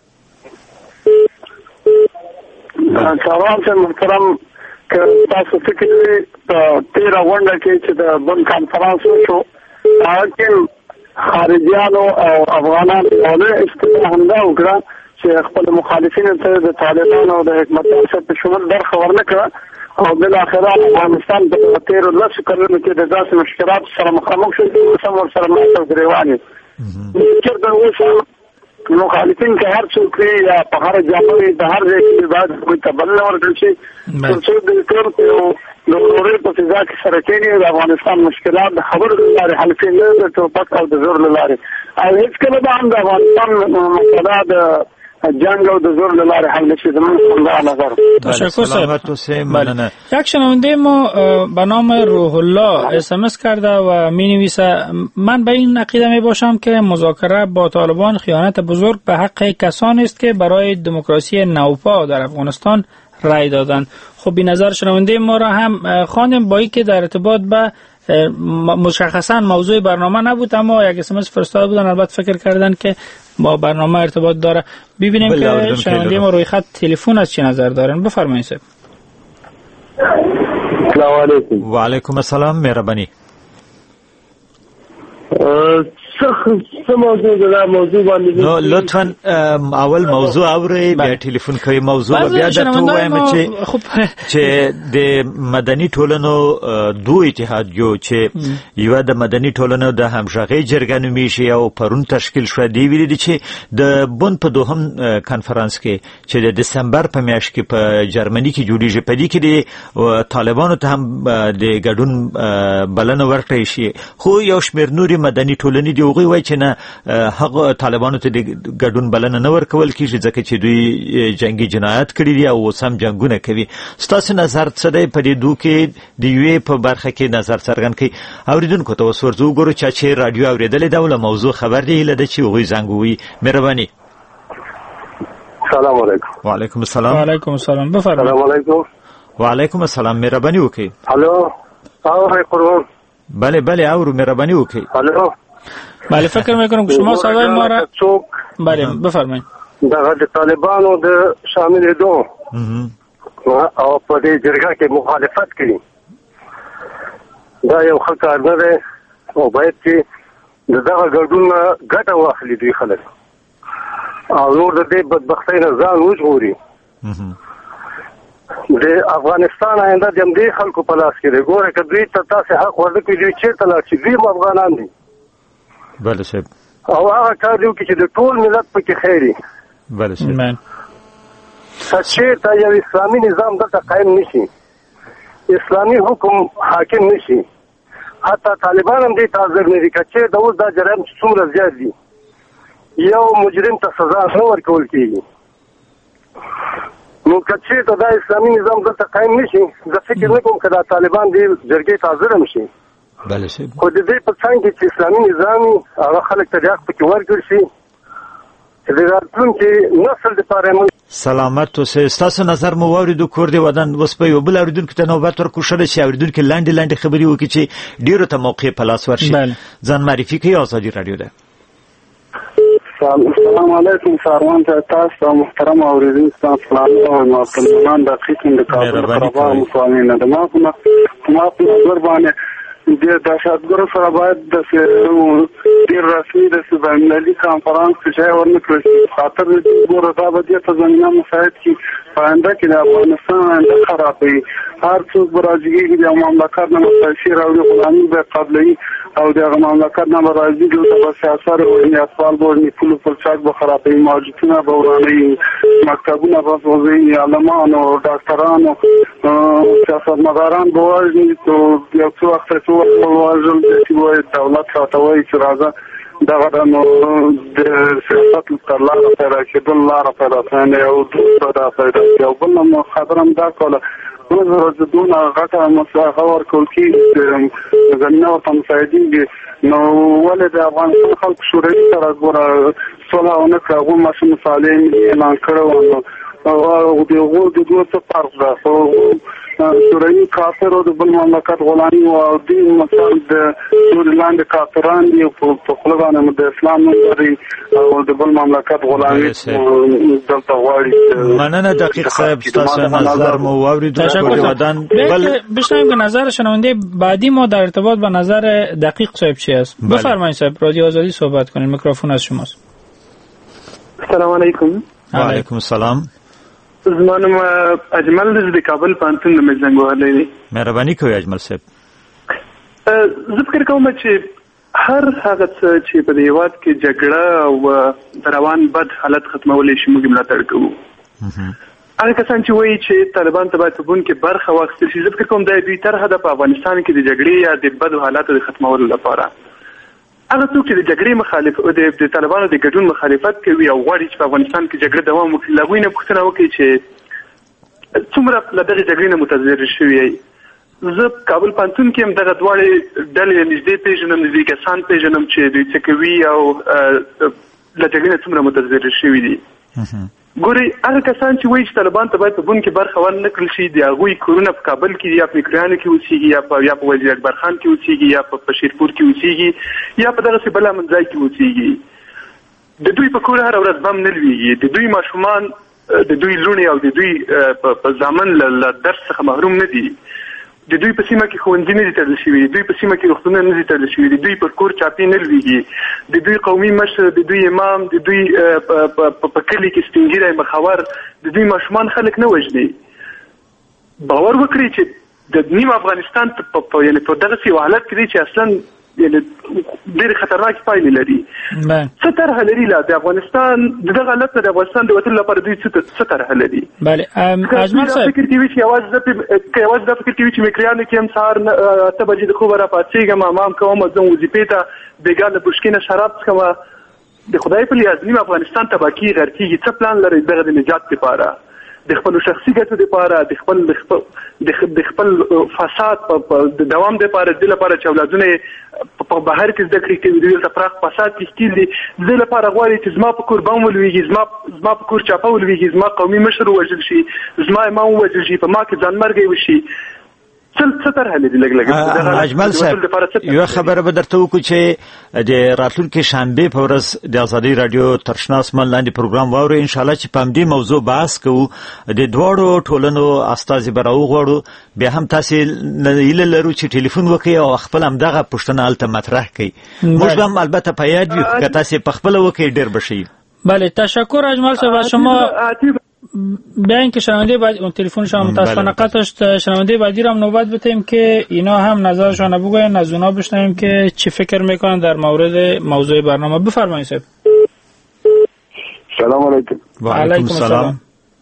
S5: سلام ته محترم که تاسو فکر کوئ په تېره غونډه کې چې د بن کانفرانس وشو هغه کې خارجیانو او افغانانو ولې استفاده همدا وکړه چې خپل مخالفینو ته د طالبانو او د حکومت سره په شمول برخه ورنه کړه او بالاخره افغانستان په تېرو لسو کلونو کې د داسې مشکلاتو سره مخامخ شو چې سم ورسره مخ او ګریوان یو چېرته اوس مخالفین که هر څوک وي یا په هر جامه وي د هر ځای کې باید هغوی ته بلنه ورکړل شي تر څو د ټول د ورورۍ په فضا کې سره کېني د افغانستان مشکلات د خبرو له لارې حل کېږي نه د ټوپک او د زور له لارې او هېڅکله به هم د افغانستان مسله د جنگ او د زور له لارې حل نشي. زموږ همدا نظر.
S1: تشکر صاحب. یک شنونده ما به نام روح الله اس ام اس کرده و می نویسه من به این عقیده می باشم که مذاکره با طالبان خیانت بزرگ به حق کسانی است که برای دموکراسی نوپا در افغانستان رای دادند. خب به نظر شنونده ما را هم خواندیم با اینکه در ارتباط به مشخصا موضوع برنامه نبود اما یک اس ام اس فرستاده بودن البته فکر کردن که با برنامه ارتباط داره. ببینیم که شنونده ما روی خط تلفن از چه نظر دارن. بفرمایید صاحب.
S5: سلام علیکم.
S2: و علیکم السلام. مهربانی.
S5: څه موضوع ده موضوع باندې
S2: نو لطفا اول موضوع اورئ بیا ټلیفون کوي موضوع بیا درته وایم چې چې د مدني ټولنو دوه اتحادیو چې یو د مدني ټولنو د همغږي جرګه نومیږي او پرون تشکیل شو دی ویل دي چې د بون په دوهم کانفرنس کې چې د دسمبر په میاشت کې په جرمني کې جوړیږي په دې کې د طالبانو ته هم د ګډون بلنه ورکړی شي خو یو شمېر نوري مدني ټولنې دی هغوی وایي چې نه هغه طالبانو ته د ګډون بلنه نه ورکول کېږي ځکه چې دوی جنگي جنایت کړي دي او اوس هم جنګونه کوي. ستاسو نظر څه دی په دې دوه کې د یوې په برخه کې نظر څرګند کړئ. اورېدونکو ته اوس ورځو وګورو چا چې راډیو اورېدلې ده او له موضوع خبر دی هیله ده چې هغوی زنګ ووهي. مهرباني.
S5: سلام علیکم.
S2: وعلیکم السلام.
S1: وعلیکم السلام. بفرمایئ.
S5: سلام علیکم.
S2: وعلیکم السلام. مهرباني وکړئ.
S5: الو آقای قربان.
S2: بله بله اورو. مهرباني وکړئ.
S5: الو
S1: بله فکر میکنم که شما صدای ما را بله بفرمایید.
S5: دغه د طالبانو د شامل دو او په دې جرګه کې مخالفت کوي دا یو ښه کار نه دی او باید چې دغه ګډون ګټه واخلي دوی خلک او نور د دې بدبختۍ نه ځان وژغوري. د افغانستان آینده د همدې خلکو په لاس کې دی. ګوره که دوی ته تاسې حق ورنکړي دوی چېرته لاړ شي دوی هم افغانان دي.
S2: بله صاحب.
S5: او هغه کار دی چې د ټول ملت پکې خیر وي.
S2: بله صاحب.
S5: که چېرته یو اسلامي نظام دلته قایم نشي اسلامي حکم حاکم نشي حتی طالبان هم دې ته حاضر نه دي که چېرته اوس دا جرایم څومره زیات دي یو مجرم ته سزا نه ورکول کېږي نو که چېرته دا اسلامي نظام دلته قایم نشي زه فکر نه کوم که دا طالبان دې جرګې ته حاضر هم شي.
S2: بله صاحب.
S5: خو د دې په څنګ کې چې اسلامي نظام هغه خلک ته د حق پکې ورکړل شي چې د راتلونکي نسل دپاره.
S2: سلامت اوسئ. ستاسو نظر مو واورېدو کور دی ودان. اوس به یو بل اورېدونکي ته نوبت ورکړو ښه ده چې اورېدونکي لنډې لنډې خبرې وکړي چې ډېرو ته موقع په لاس ورشي. ځان معرفي کوي. ازادي راډیو ده.
S5: السلام علیکم ساروان ته تاسو محترم اوریدونکو ته سلام او مسلمان دقیق د کابل خبر مسلمانانه د ما په ما په نظر باندې د دهشتګرو سره باید د ډیر رسمي د بینالمللي کانفرنس چې ورنکړل شي خاطر د ګوره دا به دې ته زمینه مساعد کړي په آینده کې د افغانستان آینده خرابوي. هر څوک به راجګېږي د مملکت نه مستعفي راوړي غلامي به قبلوي او دغه مملکت نه به راځي دلته به سیاست ورني اطفال به ورني پولو پلچاک به خرابوي مارجتونه به ورانوي مکتبونه به سوځوي عالمانو ډاکټرانو سیاستمداران به وژني یو څو وخته څو وخت وژل چې وایي دولت راته وایي چې راځه دغه نو د سیاست تر لاره پیدا کېدل لاره پیدا کړي او دا پیدا یو بل نو خبره هم دا کوله نو زه دونه غټه مسله ورکول کېږي زمینه ورته مساعدېږي نو ولې د افغانستان خلکو شوروي سره ګوره صلح ونه کړه هغو ماشوم صالح اعلان کړی و نو او د هغو د دوه څه فرق ده خو شوروي کافر او د بل مملکت غلامي او دین مثلا د سوريلاند کافران دي په خپل باندې د اسلام لري او د بل مملکت غلامي دلته غواړي.
S2: مننه دقیق صاحب تاسو نظر مو واوریدو.
S1: ودان بل بشنویم که نظر شنونده بعدی ما در ارتباط با نظر دقیق صاحب چی است. بفرمایید صاحب، رادیو آزادی صحبت کنید، میکروفون از شماست.
S9: السلام علیکم.
S2: و علیکم السلام.
S9: زمانم اجمل د کابل پانتون د مزنګ وهلې.
S2: مهرباني کوئ اجمل صاحب.
S9: زه فکر کوم چې هر هغه څه چې په دې هېواد کې جګړه او روان بد حالت ختمولی شي موږ ملاتړ کوو. هغه کسان چې وایي چې طالبان ته باید په بون کې برخه واخیستل شي، زه فکر کوم دا دوی طرحه ده په افغانستان کې د جګړې یا د بدو حالاتو د ختمولو لپاره. هغه څوک چې د جګړې مخالف او د طالبانو د ګډون مخالفت کوي او غواړي چې په افغانستان کې جګړه دوام وکړي، له هغوی نه پوښتنه وکړي چې څومره له دغې جګړې نه متضرر شوي یئ. زه کابل پوهنتون کې هم دغه دواړې ډلې نږدې پېژنم، نږدې کسان پېژنم چې دوی څه کوي او له جګړې نه څومره متضرر شوي دي. ګورئ، هغه کسان چې وایي چې طالبان ته باید په بون کې برخه ورنه کړل شي، د هغوی کورونه په کابل کې یا په میکرویانو کې اوسېږي یا په یا په وزیر اکبر خان کې اوسېږي یا په شیرپور کې اوسېږي یا په دغسې بل امن ځای کې اوسېږي. د دوی په کور هره ورځ بم نه لوېږي، د دوی ماشومان، د دوی لوڼې او د دوی په زامن له درس څخه محروم نه دي. د دوی په سیمه کې ښوونځي نه دي تړل شوي، د دوی په سیمه کې روغتونونه نه دي تړل شوي، د دوی پر کور چاپې نه لوېږي، د دوی قومي مشر، د دوی امام، د دوی په کلي کې سپین ږیری مخور، د دوی ماشومان خلک نه وژني. باور وکړئ چې د نیم افغانستان په یعنې په دغسې یو حالت کې دی چې اصلا یعنې ډېرې خطرناکې پایلې لري. څه طرحه لري لا د افغانستان د دغه حالت نه د افغانستان د وتلو لپاره دوی څه طرحه لري؟
S1: بله اجمل صاحب،
S9: فکر کوي چې یوازې دا یوازې دا فکر کوي چې میکریانو کې هم سهار اته بجې د خوبه راپاڅېږم، حمام کوم، ځم وظیفې ته، بېګا له بوشکې نه شراب څښم. د خدای په لیاز نیم افغانستان تباه کېږي، غر کېږي. څه پلان لرئ دغه د نجات لپاره، د خپلو شخصي ګټو لپاره، د خپل د خپل فساد د دوام لپاره، د لپاره چې اولادونه په بهر کې زده کړې کوي، دوی دلته پراخ فساد کې ښکېل دي. زه لپاره غواړي چې زما په کور بم ولوېږي، زما زما په کور چاپه ولوېږي، زما قومي مشر ووژل شي، زما امام ووژل شي، په ما کې ځانمرګی وشي. څه طرحه لري؟ لږ لږ
S2: اجمل صاحب، یوه خبره به درته وکړو چې د راتلونکې شنبې په ورځ د ازادۍ راډیو تر شنه اسمان لاندې پروګرام واورئ، انشاءالله چې په همدې موضوع بحث کوو. د دواړو ټولنو استازي به راوغواړو، بیا هم تاسې هیله لرو چې ټلیفون وکړئ او خپل همدغه پوښتنه هلته مطرح کړئ. موږ هم البته په یاد وي، که تاسې په خپله وکړئ ډېر به ښه وي.
S1: بله، تشکر اجمل صاحب از شما. بیاین که شنونده بعد اون تلفنشون متاسفانه قطع شد، شنونده بعدی رو هم نوبت بدیم که اینا هم نظرشون بگوین، از اونا بشنویم که چی فکر میکنن در مورد موضوع برنامه. بفرمایید صاحب.
S5: سلام علیکم.
S2: و علیکم السلام.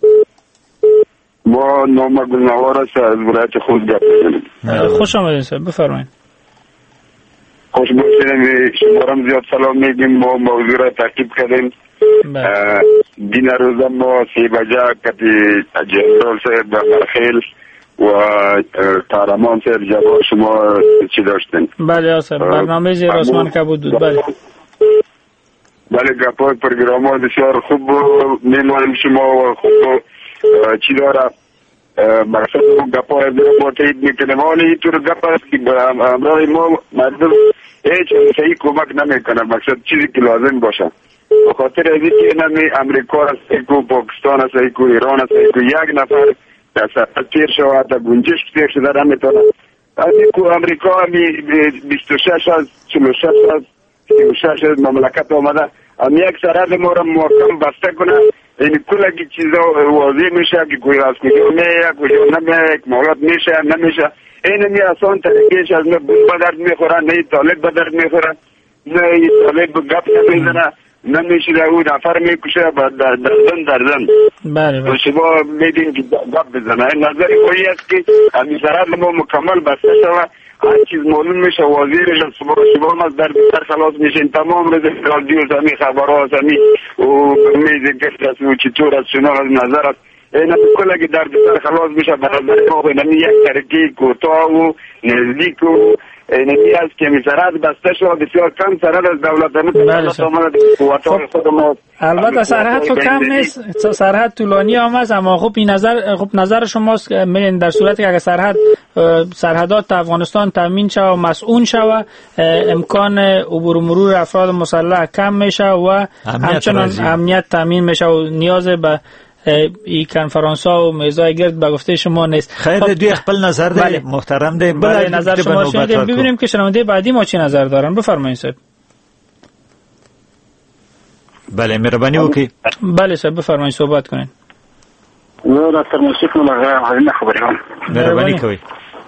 S5: ما نام گلنوار است، از ولایت خوست گپ می‌زنم.
S1: خوش آمدید صاحب، بفرمایید.
S5: خوش باشید. شما را زیاد سلام میگیم. ما موضوع را تعقیب کردیم. دین روزه ما سی بجه کتی جنرال صاحب برخیل و تارمان صاحب جواب شما چی داشتین؟
S1: بله صاحب، برنامه زیر آسمان کبود بود. بله
S5: بله، گپای پروگرام ها بسیار خوب میمانیم شما و خوب چی داره مقصد گپای ما تایید میکنیم. حالا اینطور گپ است که همراه ما مردم هیچ صحیح کمک نمیکنه، مقصد چیزی که لازم باشه. بخاطر از اینکه نمی امریکا است که پاکستان است که ایران است که یک نفر در سفر تیر شود تا گنجش تیر شده نمیتونه. از اینکه امریکا می بیست و شش از چهل و شش از سی و شش از مملکت آمده، هم یک سرحد ما را محکم بسته کنه. این کلگی چیزا واضح میشه که کوئی از کجا میه کجا نمیه، مولات میشه نمیشه. این می آسان طریقش از نه بوم به درد میخوره، نه طالب به درد میخوره، نه طالب گپ نمیزنه، نمیشه او نفر میکشه دردن دردن.
S1: بله بله.
S5: شما میدین که گپ بزنه. این نظر کوئی است که همین سرحد ما مکمل بسته شود، هر چیز معلوم میشه، واضح میشه. شما شما از درد سر خلاص میشین. تمام روز رادیو زمین خبرها زمین و میز گفت و چطور از شما از نظر است. این کلا که درد سر خلاص میشه. به نظر ما نمی یک ترکی کوتاه و نزدیک و
S6: اینکی است که سرحد بسته شد بسیار کم سرحد از دولت نمیتونست آمد قوت‌های خود ما.
S1: البته سرحد خب کم نیست، سرحد طولانی هم است، اما خب این نظر خب نظر شماست در صورتی که اگر سرحد سرحدات افغانستان تامین شود و مسئول شود امکان عبور و مرور افراد مسلح کم میشه و همچنان امنیت تامین میشه و نیاز به این کنفرانس ها و میزای گرد به گفته شما نیست.
S2: خیر
S1: خب
S2: دوی خپل نظر ده بله. محترم ده
S1: بله نظر شما شنیدیم، ببینیم که شنونده بعدی ما چی نظر دارن. بفرمایید صاحب.
S2: بله مهربانی وکړئ.
S1: بله صاحب بفرمایید صحبت کنین.
S8: زه ډاکټر موصف نوم لرم، خبرې کوم.
S2: مهرباني کوئ.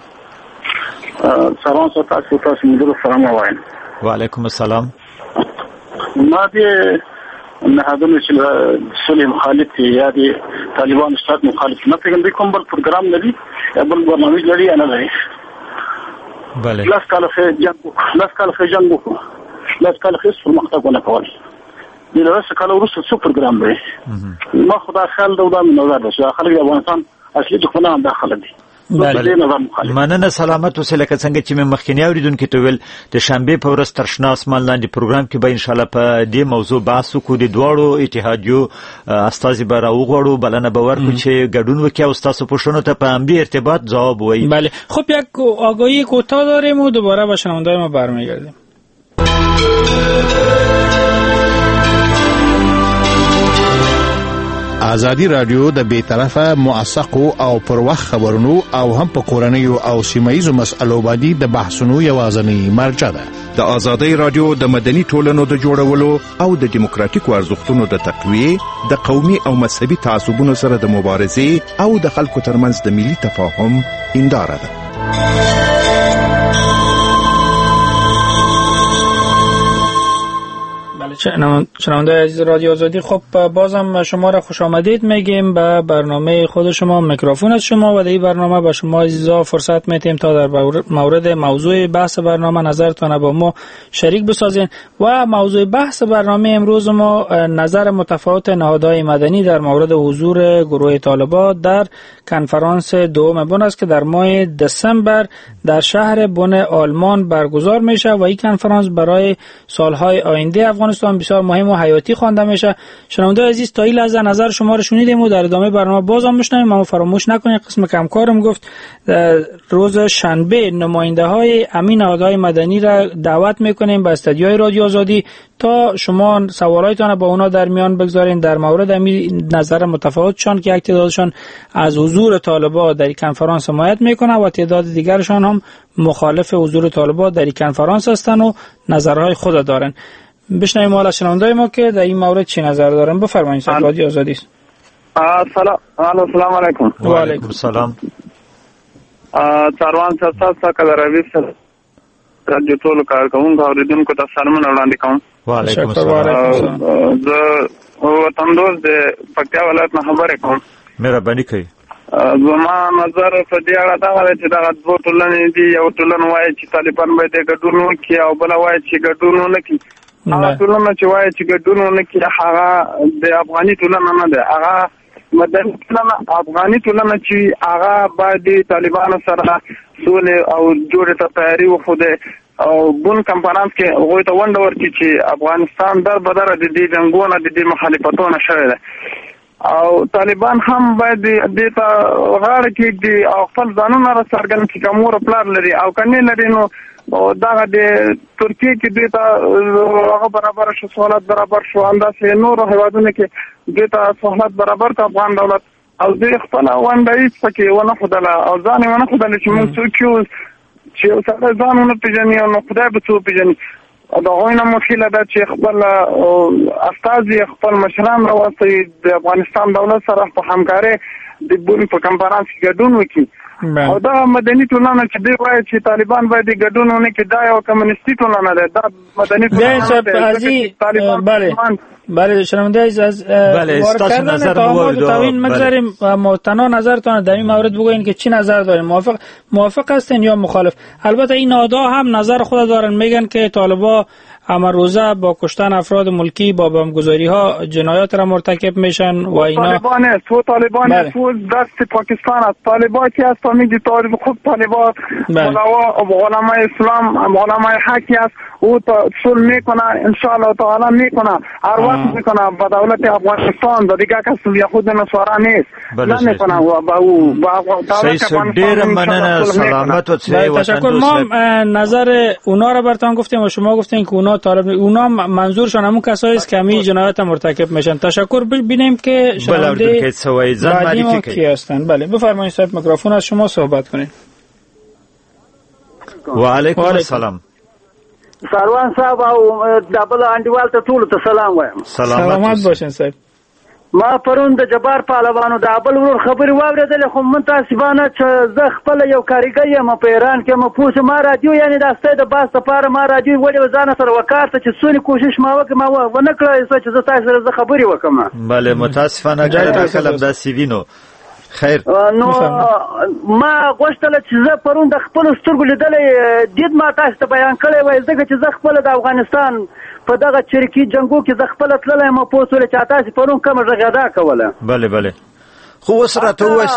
S8: سلام تاسو تاسو مدیر سلام وایم.
S2: وعلیکم السلام.
S8: ما دې نهادونه چې صلح مخالف یا د طالبان اشتراک مخالف نه پیژندل کوم بل پروګرام لري یا بل برنامج لري نه لري.
S2: بله.
S8: لاس کاله جنگ لاس کاله جنگ وکړو. لاس کاله هیڅ پرمختګ ونه کول. د لاس کاله وروسته څو پروګرام دی. ما خدا خیال دا د نظر ده چې خلک د افغانستان اصلي دښمنان داخله دي.
S2: بله مننه سلامت اوسه. لکه څنګه چې مې مخکینی اوریدونکو ته ویل د شنبه په ورځ تر شنه اسمان لاندې پروګرام کې به ان شاء الله په دې موضوع بحث وکړو. د دواړو اتحادیو استازي به راوغواړو، بلنه به ورکړو چې ګډون وکړي او تاسو پوښتنو ته په همدې ارتباط ځواب وایي.
S1: بله خب یک آگاهی کوتاه داریم و دوباره به شنونده‌های ما برمیگردیم.
S10: ازادي رادیو د بیطرفه موثقو او پر وخت خبرونو او هم په کورنیو او سیمایي مسایلو باندې د بحثونو یوازنی مرجع ده.
S11: د ازادي رادیو د مدني ټولنو د جوړولو او د دیموکراتیکو ارزښتونو د تقویه، د قومي او مذهبي تعصبونو سره د مبارزې او د خلکو ترمنځ د ملي تفاهم هنداره ده.
S1: شنونده عزیز رادیو آزادی، خب بازم شما را خوش آمدید میگیم به برنامه خود شما، میکروفون از شما و در این برنامه به شما عزیزا فرصت میتیم تا در مورد موضوع بحث برنامه نظرتان با ما شریک بسازین. و موضوع بحث برنامه امروز ما نظر متفاوت نهادهای مدنی در مورد حضور گروه طالبان در کنفرانس دوم بن است که در ماه دسامبر در شهر بن آلمان برگزار میشه و این کنفرانس برای سالهای آینده افغانستان بسیار مهم و حیاتی خوانده میشه. شنونده عزیز تا این لحظه نظر شما رو شنیدیم و در ادامه برنامه بازم میشنویم. اما فراموش نکنید قسم کمکارم گفت روز شنبه نماینده های امین نهادهای مدنی را دعوت میکنیم به استودیوی رادیو آزادی تا شما سوالایتان با اونا در میان بگذارین در مورد امین نظر متفاوتشان که یک تعدادشان از حضور طالبان در این کنفرانس حمایت میکنه و تعداد دیگرشان هم مخالف حضور طالبان در این کنفرانس هستند و نظرهای خود دارن. بشنویم حالا شنوندای ما که در این مورد چی نظر دارن. بفرمایید صاحب رادیو آزادی.
S5: سلام السلام علیکم.
S2: و علیکم السلام.
S5: څاروان تاسو ته کلروي سره رادیو ټول کارکونکو اوریدونکو ته سلامونه وړاندې کوم.
S2: و علیکم السلام.
S5: زه وطندوز د پکتیا ولایت نه خبرې کوم.
S2: مهرباني کوئ.
S5: زما نظر په دې اړه دا دی چې دا دوه ټولنې دي، یو ټولنه وایي چې طالبان باید ګډون وکړي او بل وایي چې ګډون ونه کړي. هغه ټولنه چې وایي چې ګډون ونه کړي هغه د افغاني ټولنه نه ده، هغه مدني ټولنه افغاني ټولنه چې هغه باید طالبانو سره سولې او جوړې ته تیاری وښودي او بون کنفرانس کې هغوی ته ونډه ورکړي چې افغانستان در بدره د دې جنګونو د دې مخالفتونو شوی دی او طالبان هم باید دې ته غاړه کېږدي او خپل ځانونه را څرګند کړي که مور پلار لري او که نه لري نو دغه د ترکیې کې دې ته هغه برابر شو، سهولت برابر شو، همداسې نورو هېوادونو کې دې ته سهولت برابر کړه افغان دولت او دې خپله ونډه هېڅ پکې ونه ښودله او ځان یې ونه ښودله چې موږ څوک یو چې یو سړی ځان ونه پېژني نو خدای به څه وپېژني. د هغوی نه مخکې ده چې خپل استازي خپل مشران راوستي د افغانستان دولت سره په همکارۍ د بون په کنفرانس کې ګډون وکړي او دا مدني ټولنه چې دی وایي چې طالبان باید ګډون ونه کړي دا یو کمونیستي ټولنه ده. دا مدني ټولنه
S1: بله بله شنونده عزیز
S2: بله استاد نظر مورد
S1: تاوین مگذاریم تنها نظرتان در این مورد بگوین که چی نظر دارین، موافق موافق هستین یا مخالف؟ البته این نهادها هم نظر خود دارن، میگن که طالبان اما روزه با کشتن افراد ملکی با بمبگذاری ها جنایات را مرتکب میشن و اینا
S12: طالبان است تو طالبان است تو دست پاکستان است طالبان که است میگی تاریخ خوب طالبان علماء اسلام علماء حقی است او صلح میکنه ان شاء الله تعالی میکنه هر وقت میکنه با دولت افغانستان و دیگه کس یهود نصارا نیست نه میکنه با او با دولت افغانستان
S1: تشکر. ما نظر اونا رو براتون گفتیم و شما گفتین که اونا طالب اونا منظورشون همون کسایی است که همین جنایات مرتکب میشن. تشکر. ببینیم که شنونده بعدی ما کی هستن. بله بفرمایید صاحب میکروفون از شما صحبت کنین.
S2: و علیکم السلام.
S13: سروان صاحب او دبل انډیوال ته ټول ته سلام وایم.
S1: سلامت باشین صاحب.
S13: ما پرون د جبار پهلوانو د ابل ورور خبري واوریدل خو من تاسبانه چې زه خپل یو کاریګر یم په ایران کې مو پوښ ما رادیو یعنی د استاد د باس لپاره ما رادیو ولې ځان سره وکړ چې څونی کوشش ما وکړ ما و نه کړی چې زه تاسو سره خبري وکم.
S2: بله متاسفانه کله کله د سیوینو خیر
S13: نو ما غوښتل چې زه پرون د خپل سترګو لیدلې دید ما تاسو ته بیان کړی وای ځکه چې زه خپل د افغانستان په دغه چرکی جنگو کې زه خپل تللی ما پوسول چې تاسو پرون کوم غږ کوله.
S2: بله بله خو اوس راته وایي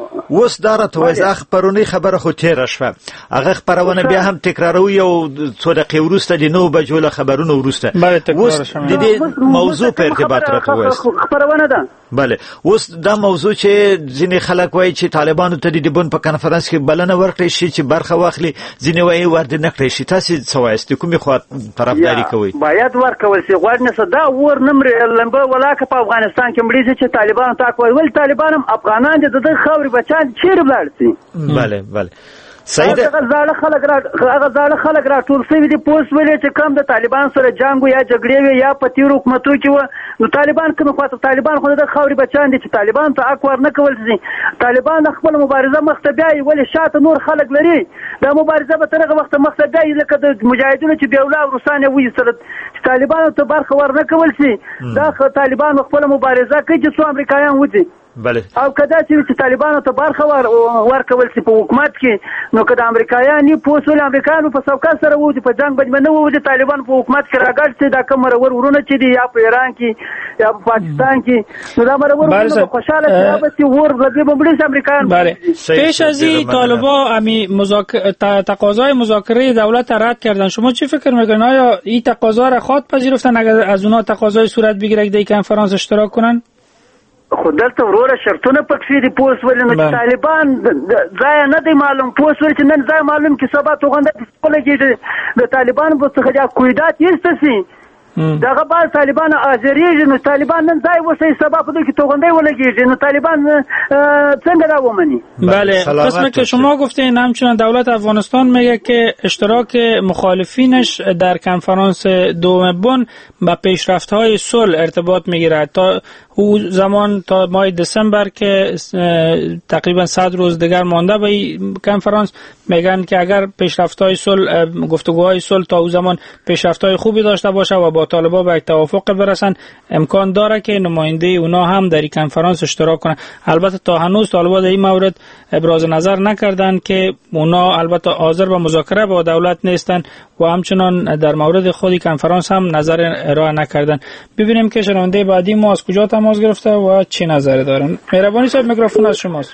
S2: اوس دا راته وایي هغه پرونی خبره خو تیره شوه هغه خبرونه بیا هم تکراروي او څو دقیقې وروسته د نو بجو له خبرونو وروسته اوس د دې موضوع په ارتباط راته وایي
S13: خبرونه ده.
S2: بله اوس دا موضوع چې ځینې خلک وایي چې طالبانو ته د بن په کنفرانس کې بلنه ورکړي شي چې برخه واخلي ځینې وایي ورته نه کړی شي. تاسو څه وایي کومې خوا طرفداري کوي؟
S13: باید ورکول شي غواړي نه صدا ور نمر لمبه ولاکه په افغانستان کې مړي چې طالبان تاک وایي ول طالبان افغانان دي د خاوري بچان چیرې بلارسي.
S2: بله بله صحیح
S13: هغه ځاله خلک را هغه ځاله خلک را ټول سوي دي پوس ویلې چې کم د طالبان سره جنگ یا جګړې وي یا په تیر حکومتو کې و نو طالبان کوم خاطر طالبان خو د خاوري بچان دي چې طالبان ته اکوار نه کول شي. طالبان خپل مبارزه مخته بیاي ولې شاته نور خلک لري دا مبارزه به ترغه وخت مخته بیاي لکه د مجاهدینو چې بیولا روسانه وي سره طالبان ته برخه ور نه کول شي. دا طالبان خپل مبارزه کوي چې څو امریکایان وځي
S2: بله
S13: او کدا چې طالبانو ته برخه ور ورکول شي په حکومت کې نو کدا امریکایان پوسول امریکایانو په څوکا سره وو په جنگ باندې نه وو چې طالبان په حکومت کې راګړل دا کوم ور ورونه چې دی یا په ایران کې یا په پاکستان کې نو دا مر ورونه خوشاله چې ور غږی بمبړي امریکایان.
S1: بله پیش از این طالبان امی مذاکره تقاضای مذاکره دولت رد کردن. شما چی فکر میکنید آیا این تقاضا را خود پذیرفتن اگر از اونها تقاضای صورت بگیره که در کنفرانس اشتراک کنن؟
S13: خو دلته وروره شرطونه پکې دي پوس ولې نو طالبان ځای نه دی معلوم پوس ولې چې نن ځای معلوم کې سبا توغنده په لګي د طالبان په څخه دا کویدات یې سي دغه بعض طالبان اجریږي نو طالبان نن ځای وسه سبا په دې کې توغنده ولګي نو طالبان څنګه دا ومني.
S1: بله قسمه که شما گفتین همچنان دولت افغانستان میگه که اشتراک مخالفینش در کنفرانس دوم بن با پیشرفت‌های صلح ارتباط میگیرد. تا او زمان تا ماه دسامبر که تقریبا صد روز دیگر مانده به این کنفرانس میگن که اگر پیشرفت‌های صلح گفتگوهای صلح تا او زمان پیشرفت‌های خوبی داشته باشه و با طالبان به توافق برسن امکان داره که نماینده اونا هم در این کنفرانس اشتراک کنن. البته تا هنوز طالبان در این مورد ابراز نظر نکردند که اونا البته حاضر به مذاکره با دولت نیستن و همچنان در مورد خودی کنفرانس هم نظر ارائه نکردن. ببینیم که شنونده بعدی ما از کجا تماس گرفته و چی نظر دارن. مهربانی صاحب میکروفون از شماست.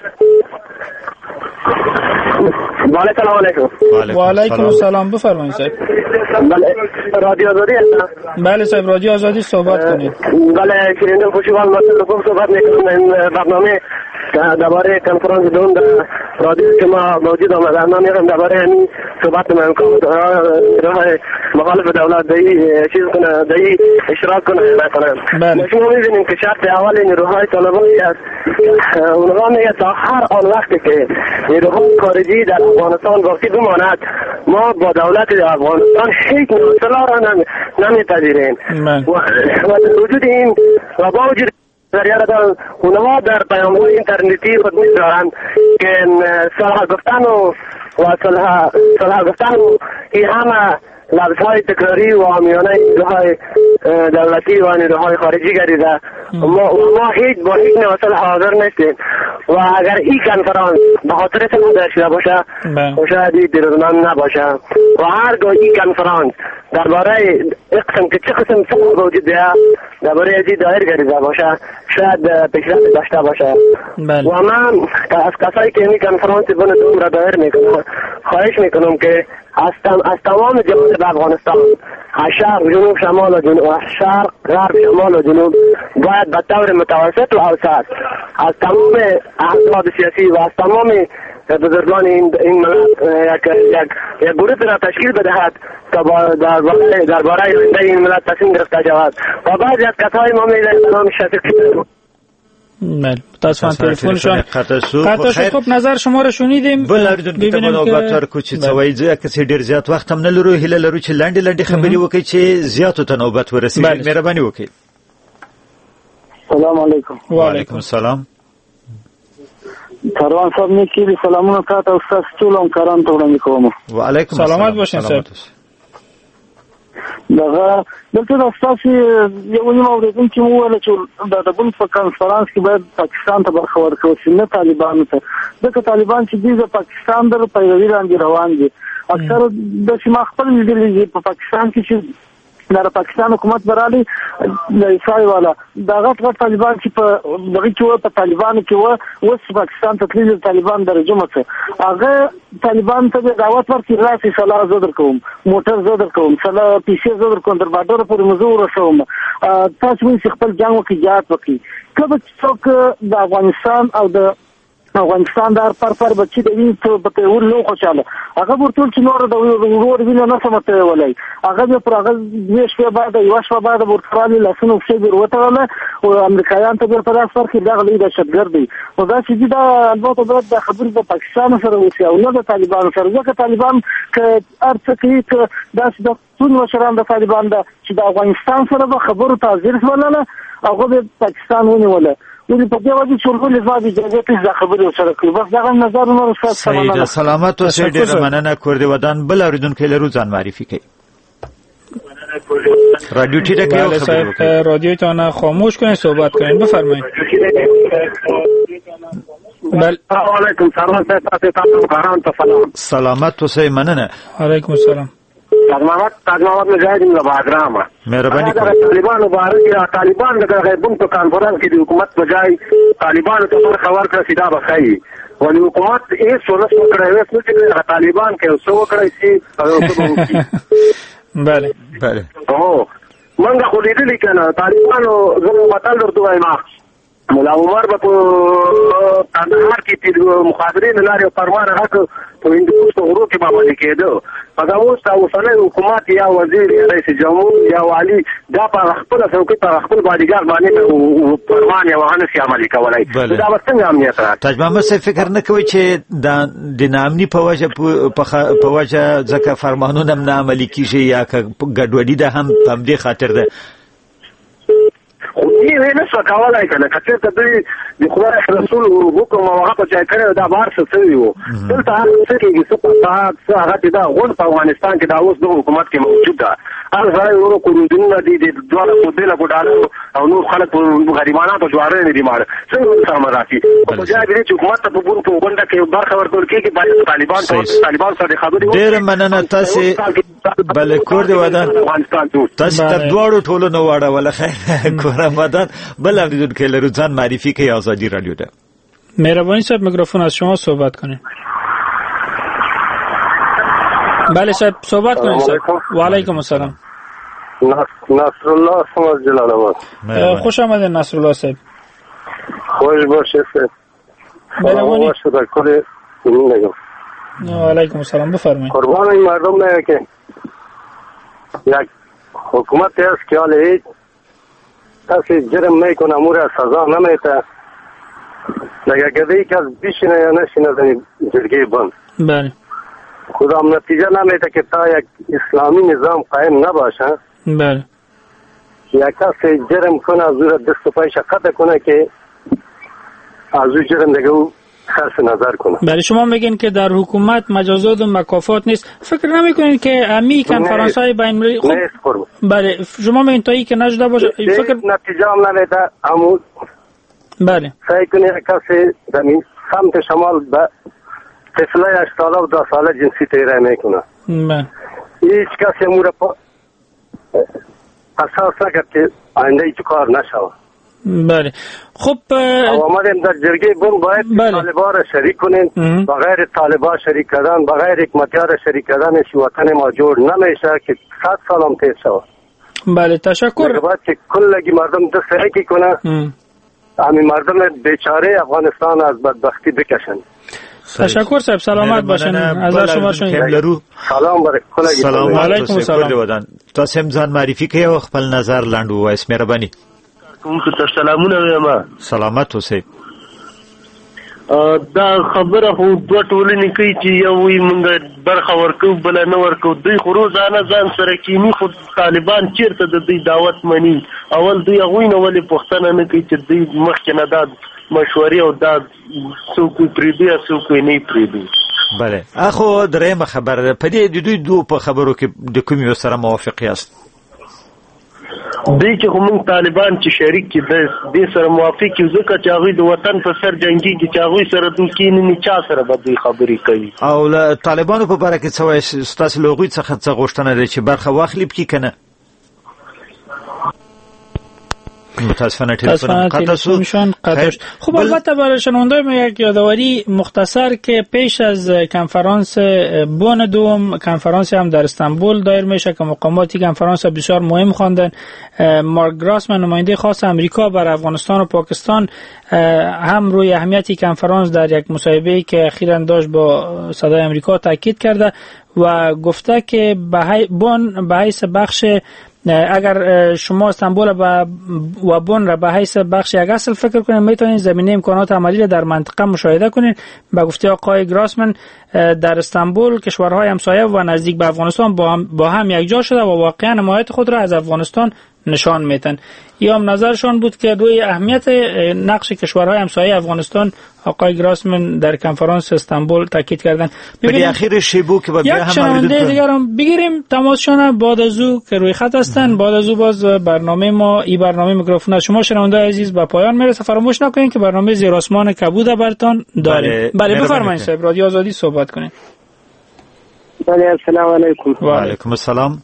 S14: سلام علیکم.
S1: و علیکم السلام. بفرمایید صاحب.
S14: بله رادیو آزادی هستم.
S1: بله صاحب رادیو آزادی صحبت کنید.
S14: بله شیرین خوشیوال مطلب صحبت میکنم این برنامه درباره کنفرانس دوم در رادیو که ما موجود آمدن من میرم درباره همین صحبت میکنم راه مخالف دولت دایی چیز کنه دایی اشتراک کنه نکنه. شما میبینیم که شرط اول این نیروهای طالبانی است اونها میگه تا هر آن وقتی که نیروهای خارجی در افغانستان باقی بماند ما با دولت افغانستان هیچ مواصله را نمیپذیریم و وجود این و با وجود در اونها در پیام‌های اینترنتی خود می‌دارند که صلح گفتن و صلح صلح گفتن و این همه لفظهای تکراری و عامیانه نیروهای دولتی و نیروهای خارجی گردیده ما ما هیچ با هیچ نواصل حاضر نیستیم و اگر این کنفرانس به خاطر صلح در شده باشه شاید این دیروزمند نباشه و هرگاه این کنفرانس درباره اقسم که چه قسم څه موجود ده درباره ازی دایر گریزه باشه شاید پیشرفت داشته باشه و من از کسایی که این کنفرانس بنا دوم را دایر میکنم خواهش میکنم که از, تم از تمام جوانب افغانستان شرق جنوب شمال و جنوب شرق غرب شمال و جنوب باید به طور متوسط و اوسط از تمام احزاب سیاسی و از تمام بزرگان این این ملت یک یک یک گروه را تشکیل بدهد تا درباره درباره این ملت تصمیم گرفته شود و بعضی از کسای ما می‌دانیم نام شخصی
S1: بله متاسفانه تلفنشون قطع شد. خب نظر شما رو شنیدیم.
S2: بلریدونکو ته مو بطور کو چې څوای ځکه چې ډیر زیات وخت هم نه لرو هله لرو چې لاندې لاندې خبرې وکړي چې زیاتو ته نوبت ورسیږي. مهرباني وکړئ.
S15: سلام علیکم.
S2: و علیکم السلام.
S15: کاروان صاحب نیکی سلامونه تاسو او تاسو ټول همکاران ته وړاندې کوم.
S2: و علیکم السلام.
S1: سلامات باشین صاحب.
S15: دغه دلته د تاسو یو نیم اوریدونکو وویل چې د دبل په کانفرنس کې باید پاکستان ته برخه ورکړي چې نه طالبان ته دغه طالبان چې د پاکستان د پیروي باندې روان دي اکثر د سیمه خپل لیدلې په پاکستان کې چې د پاکستان حکومت برالي د عیسای والا دا غټ غټ طالبان چې په دغه کې په طالبان کې و اوس پاکستان ته تللي طالبان درجه مته هغه طالبان ته دعوت ورکړي راسي سلام زه درکوم موټر زه درکوم سلام پیسې زه درکوم در باډر پورې مزور شوم تاسو موږ خپل جنگ وکړي جات وکړي کله څوک د افغانستان او د افغانستان دار پر پر بچی د وین ته په ور لو خوشاله هغه ورته چې نور د ور وینه نه سمته ولای هغه پر هغه دیش په بعد یو شپه بعد ورته لاسونو څه ورته ولا او امریکایان ته پر اثر کې دغه لید شتګردي او دا چې دا البته د خبرې د پاکستان سره وسی او نه د طالبان سره ځکه طالبان ک ارڅ کې داس د ټول مشران د طالبان د چې د افغانستان سره به خبرو تعذير ولله هغه د پاکستان ونیوله ولې په دې وجه چې ټول ځواب اجازه ته خبرې سره کوي بس دا نظر نور څه
S2: سلامات سلامات او ډېر مننه کوردی ودان بل اوریدونکو لرو ځان معرفي کوي رادیو ټیټه کې خبرې
S1: وکړئ رادیو ته خاموش کنید صحبت کنید بفرمایید
S14: بله علیکم سلام تاسو ته سلام
S2: سلامات اوسئ مننه
S1: علیکم السلام
S14: محمد محمد مجاهد له باګرامه
S2: مهرباني
S14: کوئ طالبانو باندې طالبان د غیبون په کانفرنس کې د حکومت بجای طالبانو ته برخه ورکړه سیدا بخای ولې حکومت یې څونه څه کړی وي چې طالبان کې څه وکړي چې او څه وکړي
S1: بله
S2: بله
S14: او منګه خو لیدلې کنه طالبانو زموږ متل درته وایم مولا عمر په کندهار کې د مخابرین لارې پروان حق په هندوکش غرو کې باندې کېده هغه اوس اوسنۍ حکومت یا وزیر رئیس جمهور یا والی دا په خپل څوکۍ په خپل باډیګار باندې پروان یو هنس عملي کولای دا څنګه امنیت راځي
S2: تاج محمد صاحب فکر نه کوي چې د نامني په وجه په وجه ځکه فرمانونه نه عملي کیږي یا ګډوډي ده هم په دې خاطر ده
S14: خو یې نه څه کولای کنه کته ته د خدای رسول حکم او هغه په ځای کړو دا بار څه څه یو دلته څه کېږي څه په څه هغه دا غون په افغانستان کې دا اوس د حکومت کې موجود ده هر ځای ورو کوډونه دي د دوه مدله کوډالو او نور خلک غریبانو په جواره نه دي مار څنګه سمراتي په ځای کې چې حکومت په بون په غونډه کې برخه ورکول کېږي باید طالبان ته طالبان سره خبرې
S2: ډېر مننه تاسو بل کور دی ودان تاسو تر دوړو ټولو نو واړه ولا خیر کورم ودان بل اوریدونکو کې لرو ځان معرفي کوي آزادی رادیو ده
S1: مهربانی صاحب میکروفون از شما صحبت کنید بله صاحب صحبت کنید صاحب و علیکم السلام
S15: نصر الله سماز جلال آباد
S1: خوش آمدید نصر الله صاحب
S15: خوش باشید
S1: مهربانی
S15: شده کلی نگم
S1: و علیکم السلام بفرمایید
S15: قربان این مردم نه که یک حکومت هست که حال هیچ کسی جرم میکنه امور سزا نمیده دیگه گده که از بیشینه یا نشینه در جرگه بند
S1: بله
S15: خودم نتیجه نمیده که تا یک اسلامی نظام قائم نباشه
S1: بله
S15: یا کسی جرم کنه از او دست و پایش قطع کنه که از او جرم دیگه او خرس نظر کنه.
S1: بله شما میگین که در حکومت مجازات و مکافات نیست فکر نمیکنین که امی کنفرانس های بین المللی
S15: خب نیست قربان
S1: بله شما میگین تایی که نشده باشه
S15: فکر نتیجه هم نمیده امو
S1: بله
S15: سعی کنی کسی زمین سمت شمال به طفله هشت ساله و ده ساله جنسی تیره میکنه
S1: بله
S15: هیچ کسی امور
S14: اساس نکرد که آینده ایچ کار نشود.
S1: بله خب
S14: آمدیم در جرگه بون باید طالبا را شریک کنیم. بغیر طالبا شریک کردن، بغیر حکمتیار را شریک کردن سی وطن ما جور نمیشه که صد سال هم تیز شود.
S1: بله تشکر.
S14: باید که کلگی مردم دست یکی کنه، همین مردم بیچاره افغانستان از بدبختی بکشن.
S1: تشکر صاحب، سلامت باشین. از شما شنیدم.
S14: سلام برای کلگی.
S2: سلام علیکم. سلام. تاسو هم ځان معرفي کړئ او خپل نظر لاندې ووایئ. مهرباني.
S16: کوم څه سلامونه وایم.
S2: سلامت اوسئ.
S16: دا خبره خو دوه ټولنې کوي چې یو وي مونږ برخه ورکو بل نه ورکو. دوی خو روزانه ځان سره کینی، خو طالبان چیرته د دوی دعوت مني؟ اول دوی هغوی نه ولې پوښتنه نه کوي چې دوی مخکې نه دا مشورې او دا څوک پرېږدي او څوک نه پرېږدي؟
S2: بله اخو درېیمه خبره ده، په دې د دوی دوه په خبرو کې د کوم یو سره موافق یاست؟
S16: دوی چې خو موږ طالبان چې شریک کې دې سره موافق یو، ځکه چې هغوی د وطن په سر جنګېږي، چې هغوی سره دوی کیني چا سره به دوی خبرې کوي.
S2: او له طالبانو په باره کې څه وایي؟ ستاسو له هغوی څخه څه غوښتنه ده چې برخه واخلي پکې که نه؟ متاسفانه تلفن قطع شد.
S1: خب البته برای شنونده ما یک یادآوری مختصر که پیش از کنفرانس بن دوم کنفرانس هم در استانبول دایر میشه که مقاماتی کنفرانس بسیار مهم خواندن. مارک گراسمن نماینده خاص امریکا بر افغانستان و پاکستان هم روی اهمیت کنفرانس در یک مصاحبه‌ای که اخیراً داشت با صدای امریکا تاکید کرده و گفته که بن به حیث بخش اگر شما استانبول و بن را به حیث بخش یک اصل فکر کنید، میتونید زمینه امکانات عملی را در منطقه مشاهده کنید. به گفته آقای گراسمن در استانبول کشورهای همسایه و نزدیک به افغانستان با هم, با هم یک جا شده و واقعا حمایت خود را از افغانستان نشان میدن. یا هم نظرشان بود که روی اهمیت نقش کشورهای همسایه افغانستان آقای گراسمن در کنفرانس استانبول تاکید کردن.
S2: ببینید اخیر شیبو که بعد
S1: هم شنونده دیگر هم بگیریم تماسشان بعد از او که روی خط هستن. بعد از او باز برنامه ما این برنامه میکروفون از شما شنونده عزیز به پایان میرسه. فراموش نکنید که برنامه زیر آسمان کبود برتان داریم. بله بفرمایید صاحب، رادیو آزادی صحبت کنید.
S14: بله السلام علیکم.
S2: و علیکم السلام.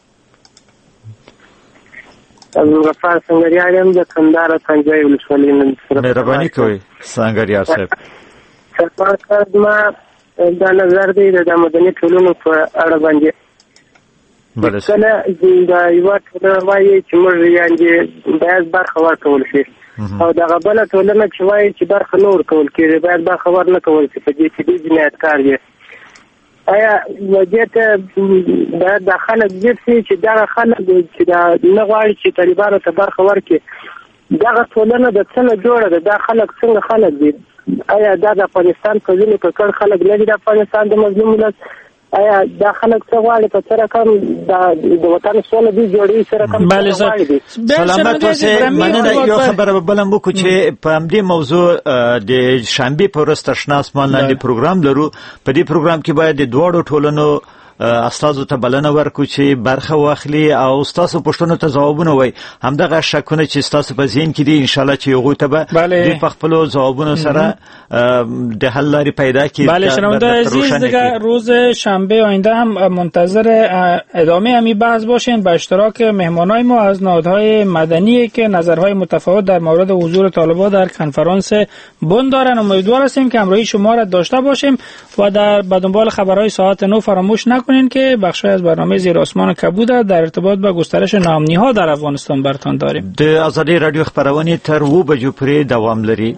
S14: غفار سنگریار یم د کندهار پنځه ولسوالۍ نن سره.
S2: مهرباني کوئ سنگریار صاحب.
S14: سرکار صاحب ما دا نظر دی د مدني ټولنو په اړه باندې.
S2: بله
S14: کله دا یو ټولنه وایي چې موږ یعنې باید برخه ورکول شي او دغه بله ټولنه چې وایي چې برخه نه ورکول کېږي باید برخه ورنکول شي، په دې کې دوی جنایتکار دي. آیا دې ته باید دا خلک ځیر شي چې دغه خلک چې دا نه غواړي چې طالبانو ته برخه ورکړي، دغه ټولنه د څه نه جوړه ده؟ دا خلک څنګه خلک دي؟ آیا دا د افغانستان په ځینې ککړ خلک نه دي د افغانستان د مظلوم ملت؟ آیا دا خلک څه غواړي په څه رقم د وطن سوله دوی جوړوي څه رقم غواړي دي؟
S2: سلامت اوسئ. مننه. یو خبره به بله هم وکړو چې په همدې موضوع د شنبې په ورځ تشنه اسمان لاندې پروګرام لرو. په دې پروګرام کې باید د دواړو ټولنو استازو ته بلنه ورکړو چې برخه واخلي او ستاسو پوښتنو ته ځوابونه وایي. همدغه شکونه چې ستاسو په ذهن کې دي انشاءالله چې هغوی ته به دوی په خپلو ځوابونو سره د حل لارې پیدا کړي.
S1: بله شنونده عزیز، دیگه روز شنبه آینده هم منتظر ادامه همین بحث باشین با اشتراک مهمانای ما از نهادهای مدنی که نظرهای متفاوت در مورد حضور طالبان در کنفرانس بن دارن. امیدوار هستیم که همراهی شما را داشته باشیم و در به دنبال خبرهای ساعت نه فراموش نکنین که بخشی از برنامه زیر آسمان کبود در ارتباط با گسترش ناامنی‌ها در افغانستان برتان داریم.
S2: د آزادی رادیو خبرونه تر و بجو پرې دوام لري.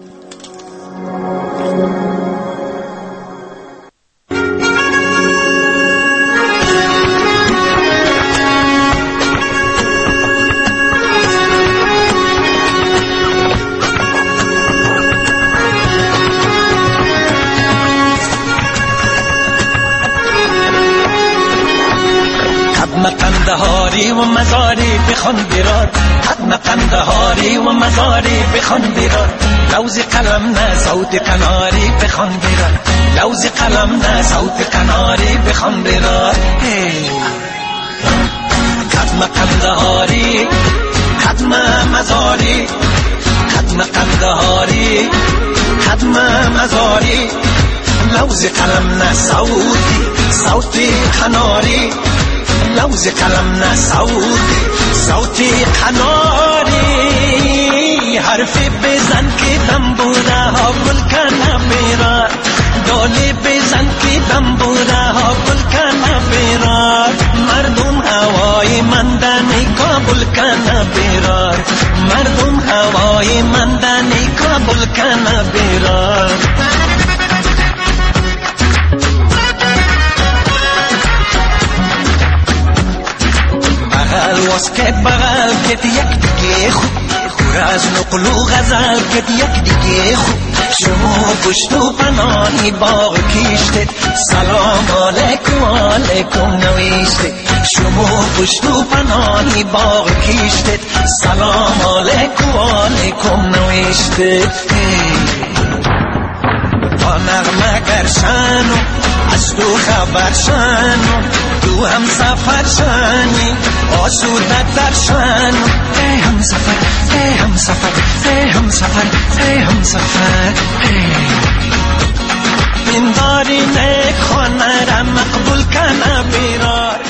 S17: قندهاری و مزاری بخون بیرار، حتم قندهاری و مزاری بخون بیرار، لوز قلم نه صوت قناری بخون بیرار، لوز قلم نه صوت قناری بخون بیرار. حتم قندهاری حتم مزاری، حتم قندهاری حتم مزاری، لوز قلم نه صوتی صوت قناری، لوز قلم نه صوتی صوتی قناری حرفی بزن که دنبوره ها گل کنه بیرار دالی بزن که دنبوره ها گل کنه بیرار مردم هوای مندنی کابل کنه بیرار مردم هوای مندنی کابل کنه بیرار بغل واسکت بغل کت یک دیگه خوب خور از نقل و غزل کت یک دیگه خوب شما پشت و پناهی باغ کشتید سلام علیکم علیکم نوشتید شما پشت و پناهی باغ کشتید سلام علیکم علیکم نوشتید با نغمه گرشنو از تو خبر شنو تو هم سفر شنی آسودت در شنو ای هم سفر ای هم سفر ای هم سفر ای هم سفر بینداری نیک خانه را مقبول کنه بیرار